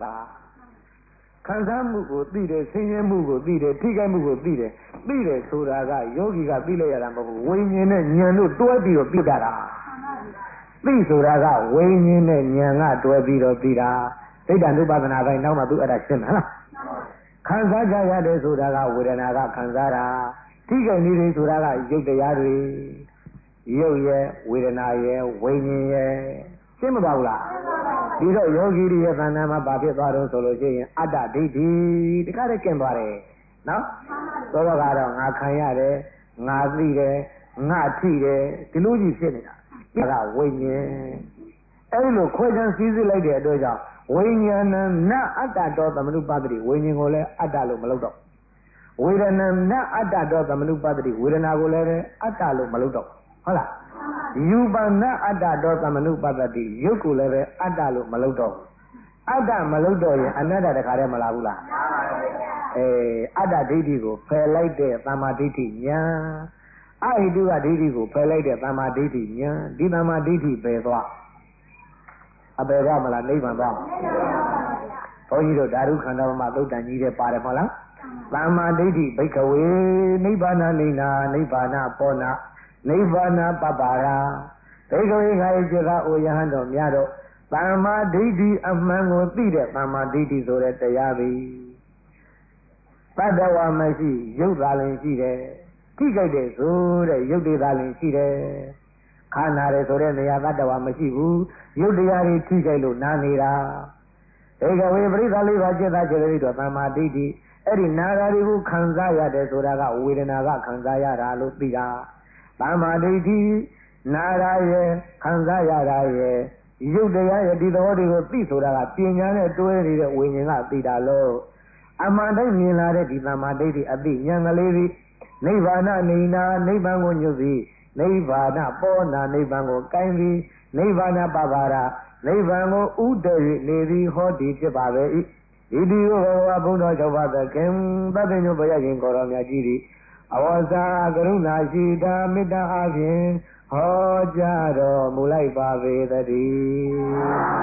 တာခံစားမှုကိုသိတယ်ဆင်းရဲမှုကိုသိတယ်ထိခိုက်မှုကိုသိတယ်ဆိုတာကယောဂီကသိလိုက်ရတာမဟုတ်ဘူးဝိညာဉ်နဲ့ဉာဏ်တို့တွဲပြီးတော့သိတာသိဆိုတာကဝိညာဉ်နဲ့ဉာဏ်ကတွဲပြီးတော့သိတာဒိဋ္ဌာနုပါဒနာပိုင်းနောက်မှသူအဲ့ဒါရှင်းမှာလားခံစားကြရတယ်ဆိုတာကဝေဒနာကခံစားတာထိခိုက်နေတယ်ဆိုတာကရုပ်တရားတွေရုပ်ရဲ့ဝေဒနာရဲ့ဝိညာဉ်ရဲ့ရှင်းမပါဘူးလားဒီတော့ယောဂီရဲ့သဏ္ဍာန်မှာဘာဖြစ်သွားတော့ဆိုလို့ရှိရင်အတ္တဒိဋ္ဌိတခါတည်းကျင်သွားတယ်နော်သောတော့ကတော့ငါခံရတယ်ငါသိတယ်ငါထိတယ်ဒီလိုကြီးဖြစ်နေတာဒါကဝိညာဉ်အဲ့လိုခွဲခြားစည်းစိလိုက်တဲ့အတွက်ကြောင့်ဝိညာဏနအတ္တတောသမနုပတ္တိဝိညာဉ်ကိုလည်းအတ္တလို့မလုပ်တော့ဝေဒနာနအတ္တတောသမနုပတ္တိဝေဒနာကိုလည်းအတ္တလို့မလုပ်တော့ဟုတ်လားယူပနအတ္တတောသမနုပတ္တိရုပ်ကိုလည်းပဲအတ္တလို့မလုပ်တော့အတ္တမလုပ်တော့ရင်အနတ္တတခါတည်းမလာဘူးလားအတ္တဒိဋ္ဌိကိုဖယ်လိုက်တဲ့သမ္မာဒိဋ္ဌိဉာဏ်အဟိတုကဒိဋ္ဌိကိုဖယ်လိုက်တဲ့သမ္မာဒိဋ္ဌိဉာဏ်ဒီသမ္မာဒိဋ္ဌိပယ်သွားအပယ်သွားမလားနိဗ္ဗာန်သွားဘုန်းကြီးတို့ဓာတုခန္ဓာမှာသုတ်တန်ကြီးတဲ့ပါတယ်မဟုတ်လားသမ္မာဒိဋ္ဌိဘိက္ခဝေနိဗ္ဗာန်နိနာနိဗ္ဗာန်ပောနာနိဗ္ဗာန်ပပ္ပါရာဘိက္ခဝေခာယจิตအိုယဟန်တော်များတော့သမ္မာဒိဋ္ဌိအမှန်ကိုသိတဲ့သမ္မာဒိဋ္ဌိဆိုတဲ့တရားပဲတတ္တဝါမရှိရုပ်သာလင်ရှိတယ်ထိကြိုက်တဲ့ဆိုတဲ့ရုပ်တွေသာလင်ရှိတယ်ခန္ဓာတယ်ဆိုတဲ့နေရာတတ္တဝါမရှိဘူးရုပ်တရားတွေထိကြိုက်လို့နားနေတာဧကဝေပရိသလေးပါจิตသားจิตလေးတော့သမ္မာဒိဋ္ဌိအဲ့ဒီနာဂါတွေကိုခံစားရတယ်ဆိုတာကဝေဒနာကခံစားရတာလို့သိတာသမ္မာဒိဋ္ဌိနာဂါရဲ့ခံစားရတာရဲ့ရုပ်တရားရဲ့ဒီသဘောတွေကိုသိဆိုတာကပညာနဲ့တွဲနေတဲ့ဝိညာဉ်ကသိတာလို့အမှန်တိုင်းမြင်လာတဲ့ဒီသမ္မာဒိဋ္ဌိအသိဉာဏ်ကလေးသည်နိဗ္ဗာန်နေနာနိဗ္ဗာန်ကိုညွတ်ပြီးနိဗ္ဗာန်ပေါ်နာနိဗ္ဗာန်ကိုကိုင်းပြီးနိဗ္ဗာန်ပပါရာနိဗ္ဗာန်ကိုဥတည်နေသည်ဟောဒီဖြစ်ပါပဲ၏ဣတိဝဘဘုံတော်၆ပါးသခင်သဗ္ဗညုဘယရှင်ကိုတော်မြတ်ကြီးသည်အဝဇာကရုဏာရှိတာမေတ္တာအပြင်ဟောကြားတော်မူလိုက်ပါပေသတည်း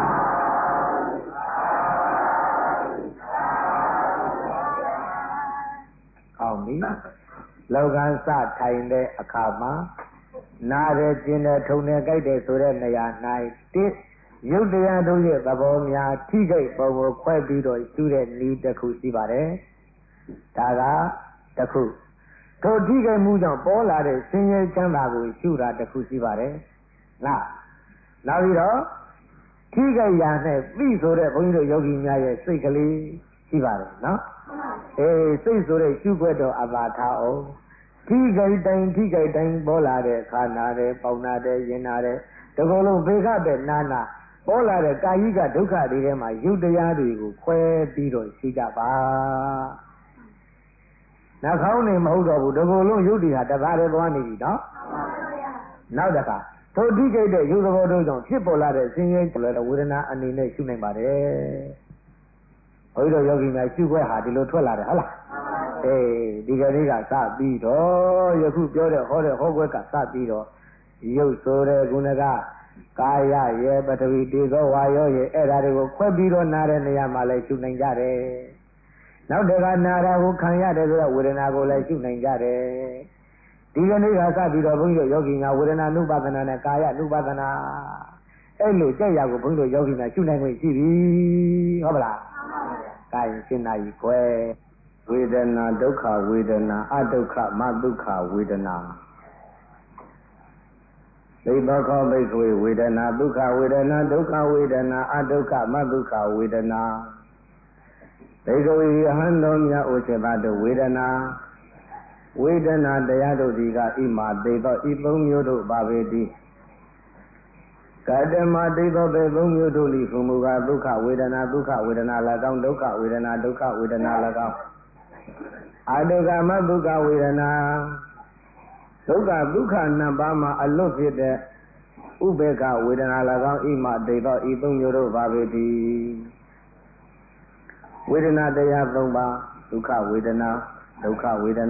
ကောင်းပြီလောကစထိုင်တဲ့အခါမှာနားတယ်ကျင်တယ်ထုံတယ်ကြိုက်တယ်ဆိုတဲ့နေရာ၌တိရုပ်တရားတို့ရဲ့သဘောများထိခိုက်ပုံကိုခွဲပြီးတော့ရှုတဲ့နည်းတစ်ခုရှိပါတယ်ဒါကတစ်ခုထိုထိခိုက်မှုကြောင့်ပေါ်လာတဲ့ဆင်းရဲချမ်းသာကိုရှုတာတစ်ခုရှိပါတယ်နောက်ပြီးတော့ထိခိုက်ရာနဲ့သိဆိုတဲ့ဘုန်းကြီးတို့ယောဂီများရဲ့စိတ်ကလေးရှိပါတယ်နော်စိတ်ဆိုတဲ့ရှုွက်တော့အပါထားအောင်ထိခိုက်တိုင်းပေါ်လာတဲ့ခန္ဓာတဲ့ပေါင်နာတဲ့ရင်နာတဲ့တကောလုံးဘေခတဲ့နာနာပေါ်လာတဲ့ကာယိကဒုက္ခတွေထဲမှာရုပ်တရားတွေကိုခွဲပြီးတော့ရှိကြပါနှာခေါင်းနေမဟုတ်တော့ဘူးတကောလုံးရုပ်တရားတသားတည်းသွားနေပြီနော်နောက်တစ်ခါထိုထိခိုက်တဲ့ရုပ်သဘောတို့ကြောင့်ဖြစ်ပေါ်လာတဲ့ဆင်းရဲဝေဒနာအနေနဲ့ရှုနိုင်ပါတယ်ဘုန်းကြီးတို့ယောဂီများရှုခွဲဟာဒီလိုထွက်လာတယ်ဟုတ်လားဒီကနေ့ကစပြီးတော့ယခုပြောတဲ့ဟောခွဲကစပြီးတော့ရုပ်ဆိုတဲ့ခုနကကာယရဲ့ပထဝီတေဇောဝါယောရဲ့အဲ့ဒါတွေကိုခွဲပြီးတော့နားတဲ့နေရာမှာလည်းရှုနိုင်ကြတယ်နောက်တကနာတာကိုခံရတယ်ဆိုတော့ဝေဒနာကိုလည်းရှုနိုင်ကြတယ်ဒီကနေ့ကစပြီးတော့ဘုန်းကြီးတို့ယောဂီများဝေဒနာနုပါဒနာနဲ့ကာယနုပါဒနာအဲ့လိုကြက်ရကိုဘုန်းကြီးတို့ယောဂီများရှုနိုင်ခွင့်ရှိပြီဟုတ်ပါလားကာယရှင်းနာကြီးခွဲဝေဒနာဒုက္ခဝေဒနာအဒုက္ခမဒုက္ခဝေဒနာသိဘောခောဘိက္ခဝေဝေဒနာဒုက္ခဝေဒနာဒုက္ခဝေဒနာအဒုက္ခမဒုက္ခဝေဒနာဘိက္ခဝေအဟံတော်မြတ်ဥစ္စေတတို့ဝေဒနာတရားတို့ဒီကဣမာတေသောဤသုံးမျိုးတို့ပါပေသည်ကတမတေသောပေသုံးမျိုးတို့လိဟုမူကားဒုက္ခဝေဒနာ၎င်းဒုက္ခဝေဒနာ၎င်းအဒုက္ခမဒုက္ခဝေဒနာဒုက္ခနှစ်ပါးမှာအလွတ်ဖြစ်တဲ့ဥပေက္ခဝေဒနာ၎င်းဣမာတေသောဤသုံးမျိုးတို့ပါပေသည်ဝေဒနာတရား၃ပါးဒုက္ခဝေဒနာအဒုက္ခ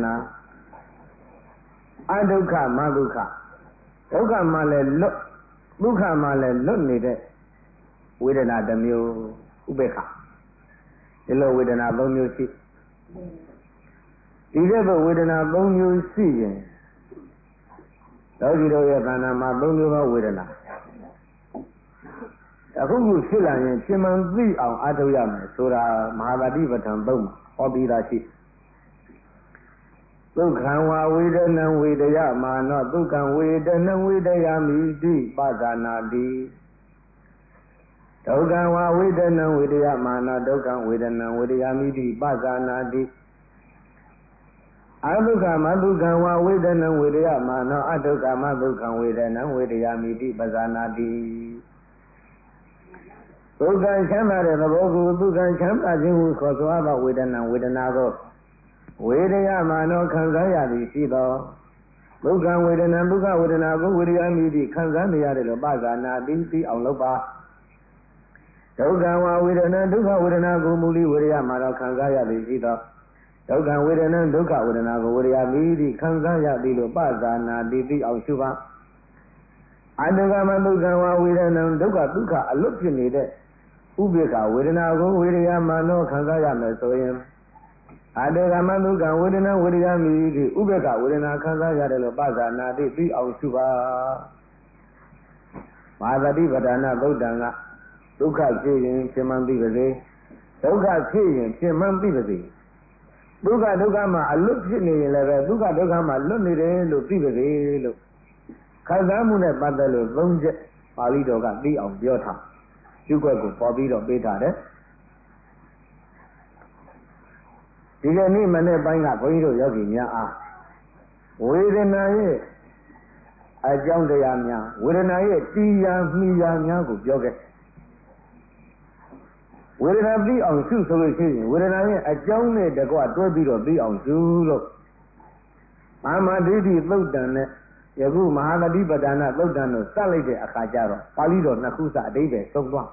မဒုက္ခဒုက္ခမှလည်းလွတ်ဒုက္ခမှလည်းလွတ်နေတဲ့ဝေဒနာတစ်မျိုးဥပေက္ခဒီလိုဝေဒနာ၃မျိုးရှိဒီကဲ့သို့ဝေဒနာ၃မျိုးရှိရင်လောကီတို့ရဲ့ခန္ဓာမှာ၃မျိုးသောဝေဒနာအခုခုဖြစ်လာရင်ရှင်မှန်သိအောင်အားထုတ်ရမယ်ဆိုတာမဟာသတိပဋ္ဌာန်၃မှာဟောပြီးသားရှိဒုက္ခံဝဝေဒနံဝေဒယမာနောဒုက္ခံဝေဒနံဝေဒယာမိတိပဇာနာတိဒုက္ခံဝဝေဒနံဝေဒယမာနောဒုက္ခံဝေဒနံဝေဒယာမိတိပဇာနာတိအဒုက္ခမဒုက္ခံဝဝေဒနံဝေဒယမာနောအဒုက္ခမဒုက္ခံဝေဒနံဝေဒယာမိတိပဇာနာတိဒုက္ခချမ်းသာတဲ့သဘောကိုဒုက္ခချမ်းသာခြင်းဟုခေါ်ဆိုအပ်သောဝေဒနာဝေဒနာကိုဝေဒယမာနောခံစားရသည်ရှိသောဒုက္ခဝေဒနာဒုက္ခဝေဒနာကိုဝေဒယာမိတိခံစားနေရတယ်လို့ပဇာနာတိသိအောင်လုပ်ပါဒုက္ခဝဝေဒနာဒုက္ခဝေဒနာကိုမူလီဝေဒယမာနောခံစားရသည်ရှိသောဒုက္ခဝေဒနာဒုက္ခဝေဒနာကိုဝေဒယာမိတိခံစားရသည်လို့ပဇာနာတိသိအောင်ရှုပါအတ္တကမဒုက္ခဝဝေဒနာဒုက္ခဒုက္ခအလွတ်ဖြစ်နေတဲ့ဥပေက္ခဝေဒနာကိုဝေဒယာမာနောခံစားရမယ်ဆိုရင်အတ္တကမဒုက္ခဝေဒနာဝေဒယာမိတိဥပေက္ခဝေဒနာခံစားရတယ်လို့ပဇာနာတိသိအောင်ရှုပါမဟာသတိပဋ္ဌာနာသုတ်တံကဒုက္ခဖြစ်ရင်ဖြစ်မှန်းသိပါစေဒုက္ခဖြစ်ရင်ဖြစ်မှန်းသိပါစေဒုက္ခဒုက္ခမှာအလွတ်ဖြစ်နေရင်လည်းပဲဒုက္ခဒုက္ခမှာလွတ်နေတယ်လို့သိပါစေလို့ခံစားမှုနဲ့ပတ်သက်လို့၃ချက်ပါဠိတော်ကသိအောင်ပြောထားကျုပ်ကိုပေါ်ပြီးတော့ပေးထားတယ်ဒီကနေ့မနေ့ပိုင်းကဘုန်းကြီးတို့ယောဂီများအားဝေဒနာရဲ့အကြောင်းတရားများဝေဒနာရဲ့တရားမှီရာများကိုပြောခဲ့ဝေဒနာသိအောင်ရှုဆိုလို့ရှိရင်ဝေဒနာရဲ့အကြောင်းနဲ့တကွတွဲပြီးတော့သိအောင်ရှုလို့အာမဒိဋ္ဌိသုတ်တံနဲ့ယခုမဟာသတိပဋ္ဌာနာသုတ်တံတို့စလိုက်တဲ့အခါကျတော့ပါဠိတော်နှစ်ခုစအဓိပ္ပာယ်ဆုံးသွား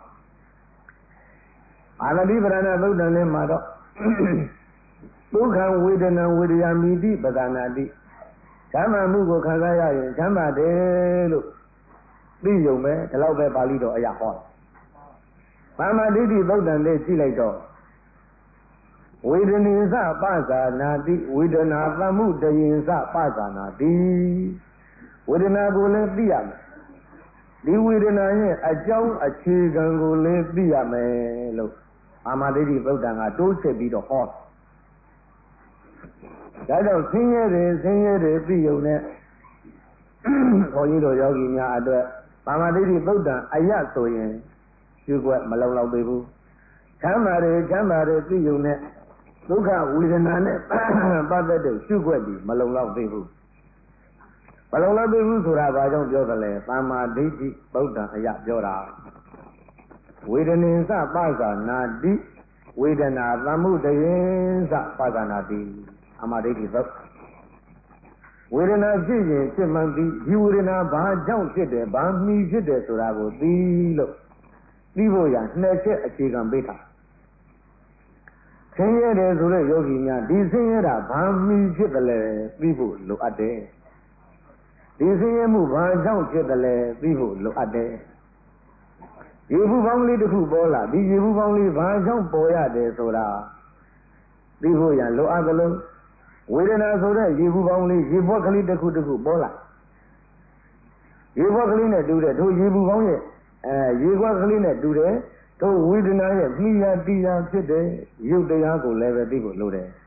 အာသတိပဋ္ဌာနာသုတ်တံနဲ့မှာတော့ဒုက္ခဝေဒနာဝေဒယာမိတိပဇာနာတိချမ်းသာမှုကိုခံစားရရင်ချမ်းသာတယ်လို့သိရုံပဲဒီလောက်ပဲပါဠိတော်အရာဟောပါမဒိဋ္ဌိသုတ်တံလေးကြည့်လိုက်တော့ဝေဒနိသပဇာနာတိဝေဒနာသမှုတယင်္စပဇာနာတိဝေဒနာကိုလည်းသိရမယ်ဒီဝေဒနာရဲ့အကြောင်းအခြေခံကိုလည်းသိရမယ်လို့ပါမဒိဋ္ဌိသုတ်တံကတိုးချက်ပြီးတော့ဟောဒါကြောင့်ဆင်းရဲတယ်သိုံနဲ့ဘုန်းကြီးတို့ယောဂီများအတွက်ပါမဒိဋ္ဌိသုတ်တံအယဆိုရင်ရှုွက်မလုံလောက်သေးဘူးချမ်းသာတယ်သိုံနဲ့ဒုက္ခဝေဒနာနဲ့ပတ်သက်တဲ့ရှုွက်ဒီမလုံလောက်သေးဘူးမလုံလောက်သေးဘူးဆိုတာဘာကြောင့်ပြောသလဲပါမဒိဋ္ဌိသုတ်တံအယပြောတာဝေဒနိသပဇာနာတိဝေဒနာသမှုတယင်္စပဇာနာတိအမဒိဋ္ဌိသုတ်ဝေဒနာဖြစ်ရင်ဖြစ်မှန်ပြီးဒီဝေဒနာဘာကြောင့်ဖြစ်တယ်ဘာမှီဖြစ်တယ်ဆိုတာကိုသိလို့သိဖို့ရနှစ်ချက်အခြေခံပေးထားဆင်းရဲတယ်ဆိုတဲ့ယောဂီများဒီဆင်းရဲတာဘာမှီဖြစ်တယ်လဲသိဖို့လိုအပ်တယ်ဒီဆင်းရဲမှုဘာကြောင့်ဖြစ်တယ်လဲသိဖို့လိုအပ်တယ်ရေဘူးပေါင်းလေးတစ်ခုပေါ်လာဒီရေဘူးပေါင်းလေးဘာကြောင့်ပေါ်ရတယ်ဆိုတာသိဖို့ရလိုအပ်သလိုဝေဒနာဆိုတဲ့ရေဘူးပေါင်းလေးရေဘွက်ကလေးတစ်ခုပေါ်လာရေဘွက်ကလေးနဲ့တူတဲ့ထိုရေဘူးပေါင်းရဲ့ရေဘွက်ကလေးနဲ့တူတဲ့ထိုဝေဒနာရဲ့မိယာတရားဖြစ်တဲ့ရုပ်တရားကိုလည်းပဲသိဖို့လိုတယ်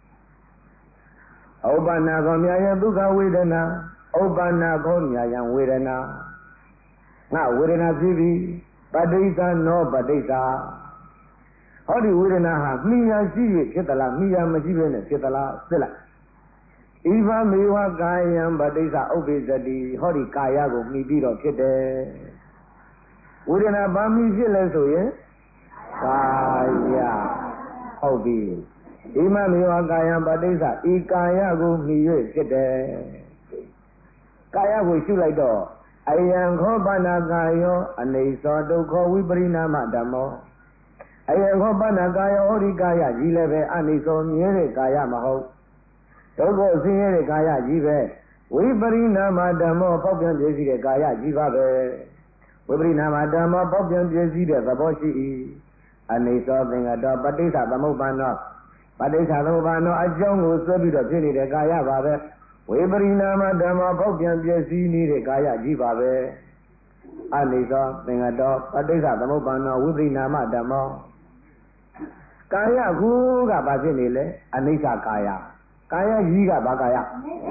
ဥပ္ပန္နာခောမြာယဒုက္ခဝေဒနာဥပ္ပန္နာခောမြာယဝေဒနာငါဝေဒနာဖြစ်ပြီးပဋိစ္စနောပဋိစ္စဟောဒီဝေဒနာဟာမိယာရှိရဖြစ်သလားမိယာမရှိဘဲနဲ့ဖြစ်သလားစစ်လိုက်ဣဗမေဝကာယံပဋိစ္စဥပ္ပိသတိဟောဒီကာယကိုမိပြီးတော့ဖြစ်တယ်ဝေဒနာဘာမိဖြစ်လဲဆိုရင်ကာယဟုတ်ပြီဣမမေဝကာယံပဋိစ္စဤကာယကိုမိ၍ဖြစ်တယ်ကာယကိုရှုလိုက်တော့အယံခောပနာကာယောအနေသောဒုက္ခဝိပရိနာမဓမ္မောအယံခောပနာကာယောဟောဒီကာယကြီးလည်းပဲအနေသောမြဲတဲ့ကာယမဟုတ်ဒုက္ခဆင်းရဲတဲ့ကာယကြီးပဲဝိပရိနာမဓမ္မောပေါက်ပြန်ပြည့်စည်တဲ့ကာယကြီးပါပဲဝိပရိနာမဓမ္မောပေါက်ပြန်ပြည့်စည်တဲ့သဘောရှိ၏အနေသောသင်္ကတောပဋိစ္စသမုပ္ပန္နောပဋိစ္စသမုပ္ပန္နောအကြောင်းကိုဆွဲပြီးတော့ဖြစ်နေတဲ့ကာယပါပဲဝိပရိနာမဓမ္မပေါက်ပြန်ပြည့်စည်နေတဲ့ကာယကြီးပါပဲအနေသောသင်္ကတောပဋိစ္စသမုပ္ပန္နောဝိပရိနာမဓမ္မောကာယကူကဘာဖြစ်နေလဲအနိစ္စကာယကာယကြီးကဘာကာယ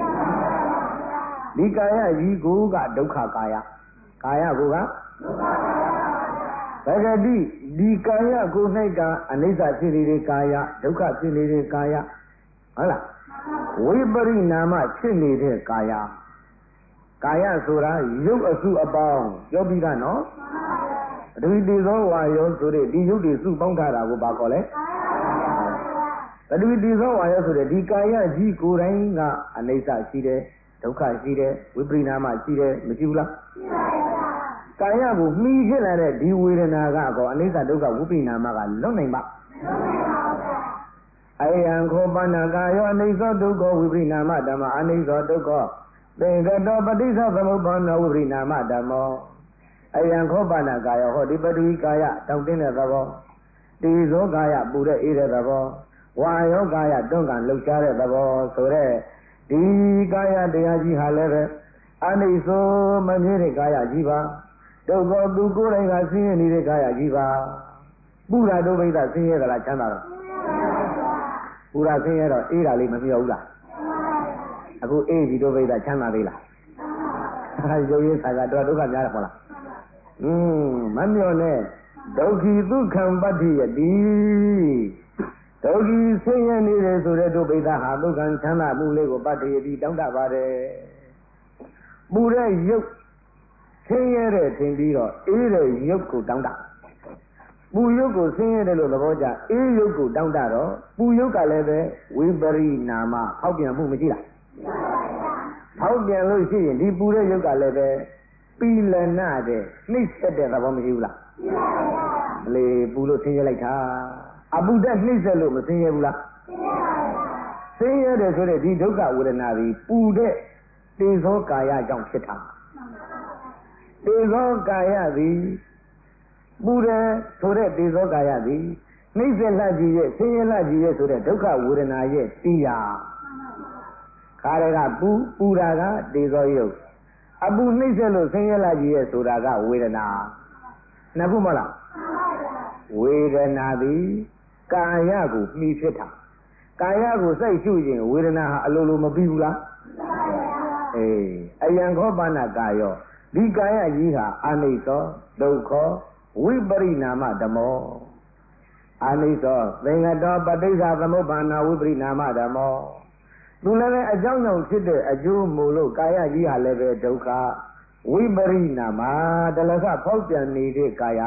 ဒီကာယကြီးကူကဒုက္ခကာယကာယကူကဒုက္ခကာယသဂတိဒီကာယကို၌ကအနိစ္စဖြစ်နေတဲ့ကာယဒုက္ခဖြစ်နေတဲ့ကာယဟုတ်လားဝိပရိနာမဖြစ်နေတဲ့ကာယကာယဆိုတာရုပ်အစုအပေါင်းပြောပြီးသားနော်ပထဝီတေဇောဝါယောဆိုတဲ့ဒီရုပ်တွေစုပေါင်းထားတာကိုဘာခေါ်လဲပထဝီတေဇောဝါယောဆိုတဲ့ဒီကာယကြီးကိုယ်တိုင်ကအနိစ္စရှိတယ်ဒုက္ခရှိတယ်ဝိပရိနာမရှိတယ်မရှိဘူးလားရှိပါဘူးကာယကိုမှီဖြစ်လာတဲ့ဒီဝေဒနာကတော့အနိစ္စဒုက္ခဝိပရိနာမကလွတ်နိုင်ပါအယံခောပဏကာယောအနိစ္စဒုက္ခဝိပရိနာမဓမ္မအနိစ္စဒုက္ခသင်္ကတောပဋိစ္စသမုပ္ပန္နောဝိပရိနာမဓမ္မောအယံခောပဏကာယောဟောဒီပထဝီကာယတောင့်တင်းတဲ့သဘောတေဇောကာယပူတဲ့အေးတဲ့သဘောဝါယောကာယတွန်းကန်လှုပ်ရှားတဲ့သဘောဆိုတဲ့ဒီကာယတရားကြီးဟာလည်းပဲအနိစ္စမမြဲတဲ့ကာယကြီးပါဒုက္ခသူကိုယ်တိုင်ကဆင်းရဲနေတဲ့ကာယကြီးပါပူရာဒုဗိဒဆင်းရဲသလားချမ်းသာလားပူရာဆင်းရဲတော့အေးတာလေးမပြောဘူးလားအခုအေးဒီဒုဗိဒချမ်းသာသေးလားရုပ်ရည်ဆာကတော့ဒုက္ခများတယ်ဟုတ်လားမမျောနဲ့ဒုက္ခိဒုက္ခံပတ္တိယတိဒုက္ခိဆင်းရဲနေတယ်ဆိုတဲ့ဒုဗိဒဟာဒုက္ခံချမ်းသာမှုလေးကိုပတ္တိယတိတောင်းတပါတယ်ပူတဲ့ရုပ်ဆင်းရဲတဲ့ထင်ပြီးတော့အေးတဲ့ရုပ်ကိုတောင်းတပူရုပ်ကိုဆင်းရဲတယ်လို့သဘောကျအေးရုပ်ကိုတောင်းတတော့ပူရုပ်ကလည်းပဲဝိပရိနာမဖောက်ပြန်မှုမရှိလားဖောက်ပြန်လို့ရှိရင်ဒီပူတဲ့ရုပ်ကလည်းပဲပီလနာတဲ့နှိမ့်ဆက်တဲ့သဘောမရှိဘူးလားလေပူလို့ဆင်းရဲလိုက်တာအပူတက်နှိမ့်ဆက်လို့မဆင်းရဲဘူးလားဆင်းရဲတယ်ဆိုတဲ့ဒီဒုက္ခဝေဒနာပြီးပူတဲ့တေဇောကာယကြောင့်ဖြစ်တာတေဇောကာယသည်ပူတယ်ဆိုတဲ့တေဇောကာယသည်နှိမ့်ဆက်လှကြီးရဲ့ဆင်းရဲလှကြီးရဲ့ဆိုတဲ့ဒုက္ခဝေဒနာရဲ့တရားခါရကပူတာကတေဇောယုတ်အပူနှိမ့်ဆက်လို့ဆင်းရဲလှကြီးရဲ့ဆိုတာကဝေဒနာနှစ်ခုမလားဝေဒနာသည်ကာယကိုမှီဖြစ်တာကာယကိုစိုက်ရှုရင်ဝေဒနာဟာအလိုလိုမပြီးဘူးလားအေးအယံခောပဏကာယောဒီကာယကြီးဟာအနိစ္စဒုက္ခဝိပရိနာမဓမ္မောအနိစ္စသင်္ကတောပဋိစ္စသမုပ္ပန္နဝိပရိနာမဓမ္မောသူလည်းပဲအကြောင်းကြောင့်ဖြစ်တဲ့အကျိုးမို့လို့ကာယကြီးဟာလည်းပဲဒုက္ခဝိပရိနာမတလကဖောက်ပြန်နေတဲ့ကာယ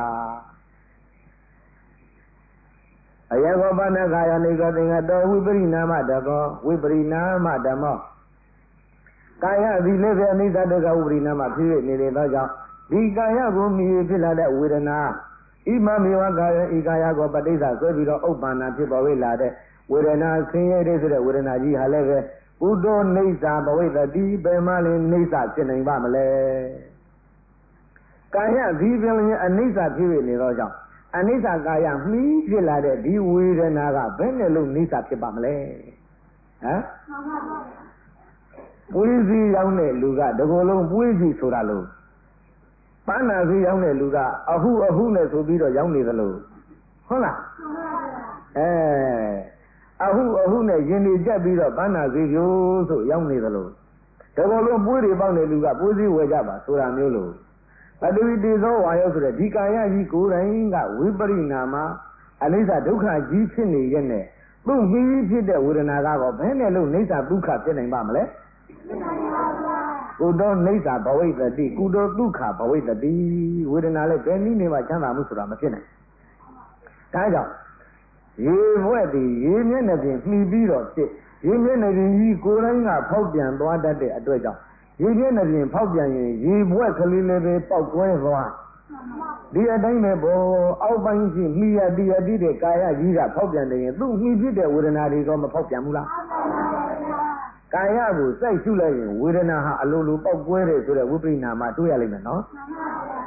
အယံခောပဏကာယောနိစ္စသင်္ကတောဝိပရိနာမဓမ္မောဝိပရိနာမဓမ္မောကာယသည်လည်းပဲအနိစ္စဒုက္ခဝိပရိနာမဖြစ်နေတဲ့သောကြောင့်ဒီကာယကိုမြည်ဖြစ်လာတဲ့ဝေဒနာဣမမေဝကာယဤကာယကိုပဋိစ္စဆွဲပြီးတော့ဥပ္ပန္နဖြစ်ပေါ်ဝေလာတဲ့ဝေဒနာဆင်းရဲတဲ့ဆိုတဲ့ဝေဒနာကြီးဟာလည်းပဲဥဒ္ဒောနေစာဘဝိတတိဘယ်မှလည်းနေစာဖြစ်နိုင်ပါမလဲကာယဒီပြန်ရင်အနိစ္စဖြစ်နေသောကြောင့်အနိစ္စကာယမှီးဖြစ်လာတဲ့ဒီဝေဒနာကဘယ်နဲ့လို့နေစာဖြစ်ပါမလဲဟမ်ပွေးစီရောက်တဲ့လူကတကိုယ်လုံးပွေးစီဆိုတာလို့ပန်းနာစီရောက်တဲ့လူကအဟုနဲ့ဆိုပြီးတော့ရောက်နေသလိုဟုတ်လားအဟုနဲ့ရင်တွေကြက်ပြီးတော့ပန်းနာစီကျိုးဆိုရောက်နေသလိုတကိုယ်လုံးပွေးတွေပေါက်တဲ့လူကပွေးစီဝယ်ကြပါဆိုတာမျိုးလို့ပထဝီတေဇောဝါယောဆိုတဲ့ဒီကာယကြီးကိုယ်တိုင်ကဝိပရိနာမအနိစ္စဒုက္ခကြီးဖြစ်နေရဲ့နဲ့သူ့ကြီးဖြစ်တဲ့ဝေဒနာကတော့ဘယ်နဲ့လို့နိစ္စဒုက္ခဖြစ်နိုင်ပါမလဲကုသောနိစ္စဘဝိတ္တိကုသောဒုက္ခဘဝိတ္တိဝေဒနာလည်းဘယ်နည်းနဲ့မှချမ်းသာမှုဆိုတာမဖြစ်နိုင်ဒါကြောင့်ရေဘွက်သည်ရေမျက်နှာပြင်မှီပြီးတော့ဖြစ်ရေမျက်နှာပြင်ကြီးကိုယ်တိုင်ကဖောက်ပြန်သွားတတ်တဲ့အတွက်ကြောင့်ရေမျက်နှာပြင်ဖောက်ပြန်ရင်ရေဘွက်ကလေးလည်းပဲပေါက်ကွဲသွားဒီအတိုင်းပဲဘောအောက်ပိုင်းရှိမိယတိယတိတဲ့ကာယကြီးကဖောက်ပြန်နေရင်သူ့မှီဖြစ်တဲ့ဝေဒနာတွေကမဖောက်ပြန်ဘူးလားကာယကိုစိုက်ရှုလိုက်ရင်ဝေဒနာဟာအလိုလိုပေါက်ကွဲတယ်ဆိုတဲ့ဝိပရိနာမတွေ့ရလိမ့်မယ်နော်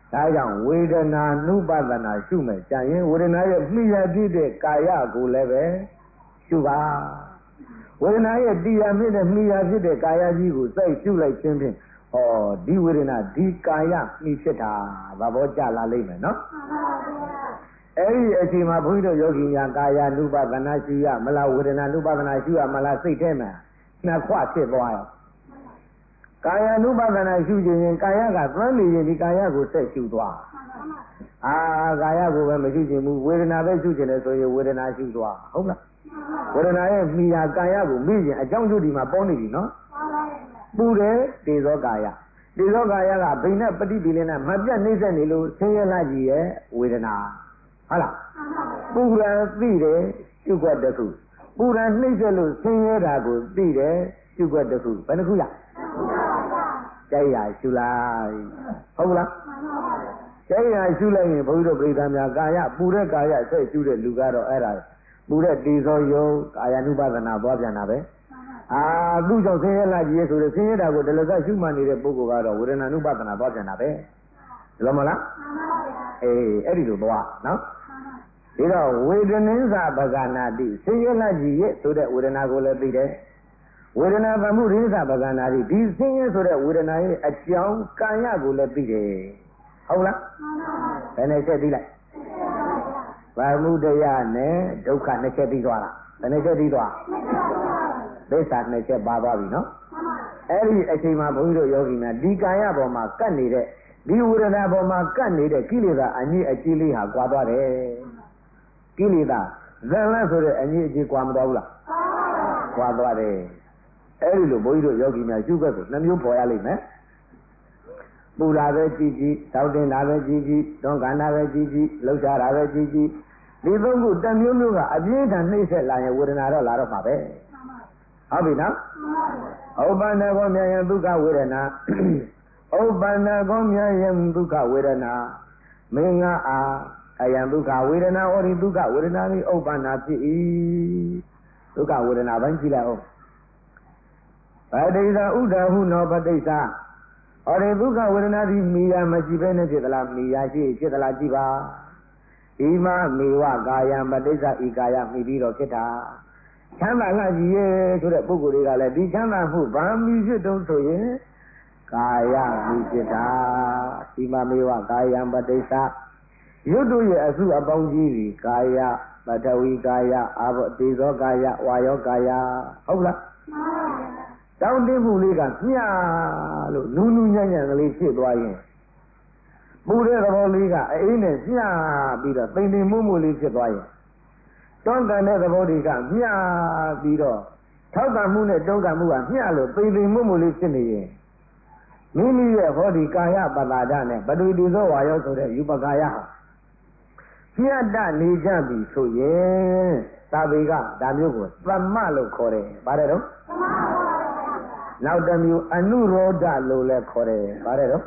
ဒါကြောင့်ဝေဒနာနုပဒနာရှုမယ်ကြရင်ဝေဒနာရဲ့မှီရဖြစ်တဲ့ကာယကိုလည်းပဲရှုပါဝေဒနာရဲ့တရားဖြစ်တဲ့မှီရဖြစ်တဲ့ကာယကြီးကိုစိုက်ရှုလိုက်ခြင်းဖြင့်ဟောဒီဝေဒနာဒီကာယမှီဖြစ်တာသဘောကျလာလိမ့်မယ်နော်အဲ့ဒီအချိန်မှာဘုန်းကြီးတို့ယောဂီများကာယ ानु ပဒနာရှုရမလားဝေဒနာ ानु ပဒနာရှုရမလားစိတ်ထဲမှာနှစ်ခွဖြစ်သွားရောကာယ ानु ပဒနာရှုခြင်းကာယကသွမ်းနေရင်ဒီကာယကိုဆက်ရှုသွားကာယကိုပဲမရှုခြင်းဘူးဝေဒနာပဲရှုခြင်းလဲဆိုရင်ဝေဒနာရှုသွားဟုတ်လားဝေဒနာရဲ့မိယာကာယကိုမိရင်အကြောင်းကျိုးဒီမှာပေါ်နေပြီနော်ပူတယ်တေဇောကာယတေဇောကာယကဘိနဲ့ပฏิပိလင်းနဲ့မပြတ်နှိမ့်ဆက်နေလို့ဆင်းရဲလာကြီးရဲ့ဝေဒနာဟုတ်လားပူရန်သိတယ်ရှုွက်တစ်ခုပူရန်နှိမ့်ဆက်လို့ဆင်းရဲတာကိုသိတယ်ရှုွက်တစ်ခုဘယ်နှခုရကြိုက်ရရှုလိုက်ဟုတ်လားကြိုက်ရရှုလိုက်ရင်ဘုန်းကြီးတို့ပြိဿများကာယပူတဲ့ကာယဆက်ရှုတဲ့လူကတော့အဲ့ဒါပူတဲ့တေဇောယုံကာယ ानु ပဒနာသွားပြန်တာပဲသူ့ကြောင့်ဆင်းရဲလာကြီးဆိုတော့ဆင်းရဲတာကိုတလကရှုမှတ်နေတဲ့ပုဂ္ဂိုလ်ကတော့ဝေဒနာ ानु ပဒနာသွားပြန်တာပဲဒီလိုမလားအဲ့ဒီလိုသွားနော်ဒီတော့ဝေဒနင်းစာပကနာတိဆင်းရဲလာကြီးရဲ့ဆိုတဲ့ဝေဒနာကိုလည်းသိတယ်ဝေဒနာဗမှုရင်းစာပကနာတိဒီဆင်းရဲဆိုတဲ့ဝေဒနာရဲ့အကြောင်းကာယကိုလည်းသိတယ်ဟုတ်လားဘယ်နဲ့ချက်သိလိုက်ဗမှုတရားနဲ့ဒုက္ခနှစ်ချက်ပြီးသွားတာဘယ်နှစ်ချက်ပြီးသွားသစ္စာနှစ်ချက်ပါသွားပြီနော်အဲ့ဒီအချိန်မှာဘုန်းကြီးတို့ယောဂီများဒီကာယပေါ်မှာကပ်နေတဲ့ဒီဝေဒနာပေါ်မှာကပ်နေတဲ့ကိလေသာအညစ်အကြေးလေးဟာကွာသွားတယ်ကိလေသာဇန်လတ်ဆိုတဲ့အညစ်အကြေးကွာမသွားဘူးလားကွာသွားတယ်အဲ့ဒီလိုဘုန်းကြီးတို့ယောဂီများရှုခွက်ကိုနှမျိုးပေါ်ရလိမ့်မယ်ပူလာပဲကြည်ကြည်တောက်တင်လာပဲကြည်ကြည်တွန်းကန်လာပဲကြည်ကြည်လှုပ်ရှားတာပဲကြည်ကြည်ဒီသုံးခုတစ်မျိုးမျိုးကအပြင်းထန်နှိမ့်ဆက်လာရင်ဝေဒနာတော့လာတော့မှာပဲဟုတ်ပြီနော်ဥပ္ပန္နကောမြယံဒုက္ခဝေဒနာဥပ္ပန္နကောမြယံဒုက္ခဝေဒနာမင်းငါအားအယံဒုက္ခဝေဒနာဟောဒီဒုက္ခဝေဒနာလေးဥပ္ပန္နဖြစ်၏ဒုက္ခဝေဒနာပိုင်းကြည့်လိုက်အောင်ပဋိစ္စဥဒ္ဒဟုနောပဋိစ္စဟောဒီဒုက္ခဝေဒနာဒီမိယာမရှိဘဲနဲ့ဖြစ်သလားမိယာရှိဖြစ်သလားကြည့်ပါဤမမေဝကာယံပဋိစ္စဤကာယမိပြီးတော့ဖြစ်တာချမ်းသာငှကြီးရဲ့ဆိုတဲ့ပုဂ္ဂိုလ်တွေကလည်းဒီချမ်းသာမှုဘာမိဖြစ်တုံးဆိုရင်ကာယမိဖြစ်တာဤမမေဝကာယံပဋိစ္စရုပ်တို့ရဲ့အစုအပေါင်းကြီးဒီကာယပထဝီကာယအာဘောတေဇောကာယဝါယောကာယဟုတ်လားတောင်းတင်းမှုလေးကမျှလို့နူးနူးညံ့ညံ့ကလေးဖြစ်သွားရင်ပူတဲ့သဘောလေးကအေးနဲ့မျှပြီးတော့တိမ်တိမ်မွမ့်မွလေးဖြစ်သွားရင်တွန်းကန်တဲ့သဘောတွေကမျှပြီးတော့ထောက်ကန်မှုနဲ့တွန်းကန်မှုကမျှလို့တိမ်တိမ်မွမ့်မွလေးဖြစ်နေရင်မိမိရဲ့ဟောဒီကာယပတာဒနဲ့ပထဝီတေဇောဝါယောဆိုတဲ့ယူပကာယဟာမျှတနေကြပြီဆိုရင်သာဝေကဒါမျိုးကိုသမ္မလို့ခေါ်တယ်ဗါတယ်တော့နောက်တစ်မျိုးအနုရောဓလို့လည်းခေါ်တယ်ဗါတယ်တော့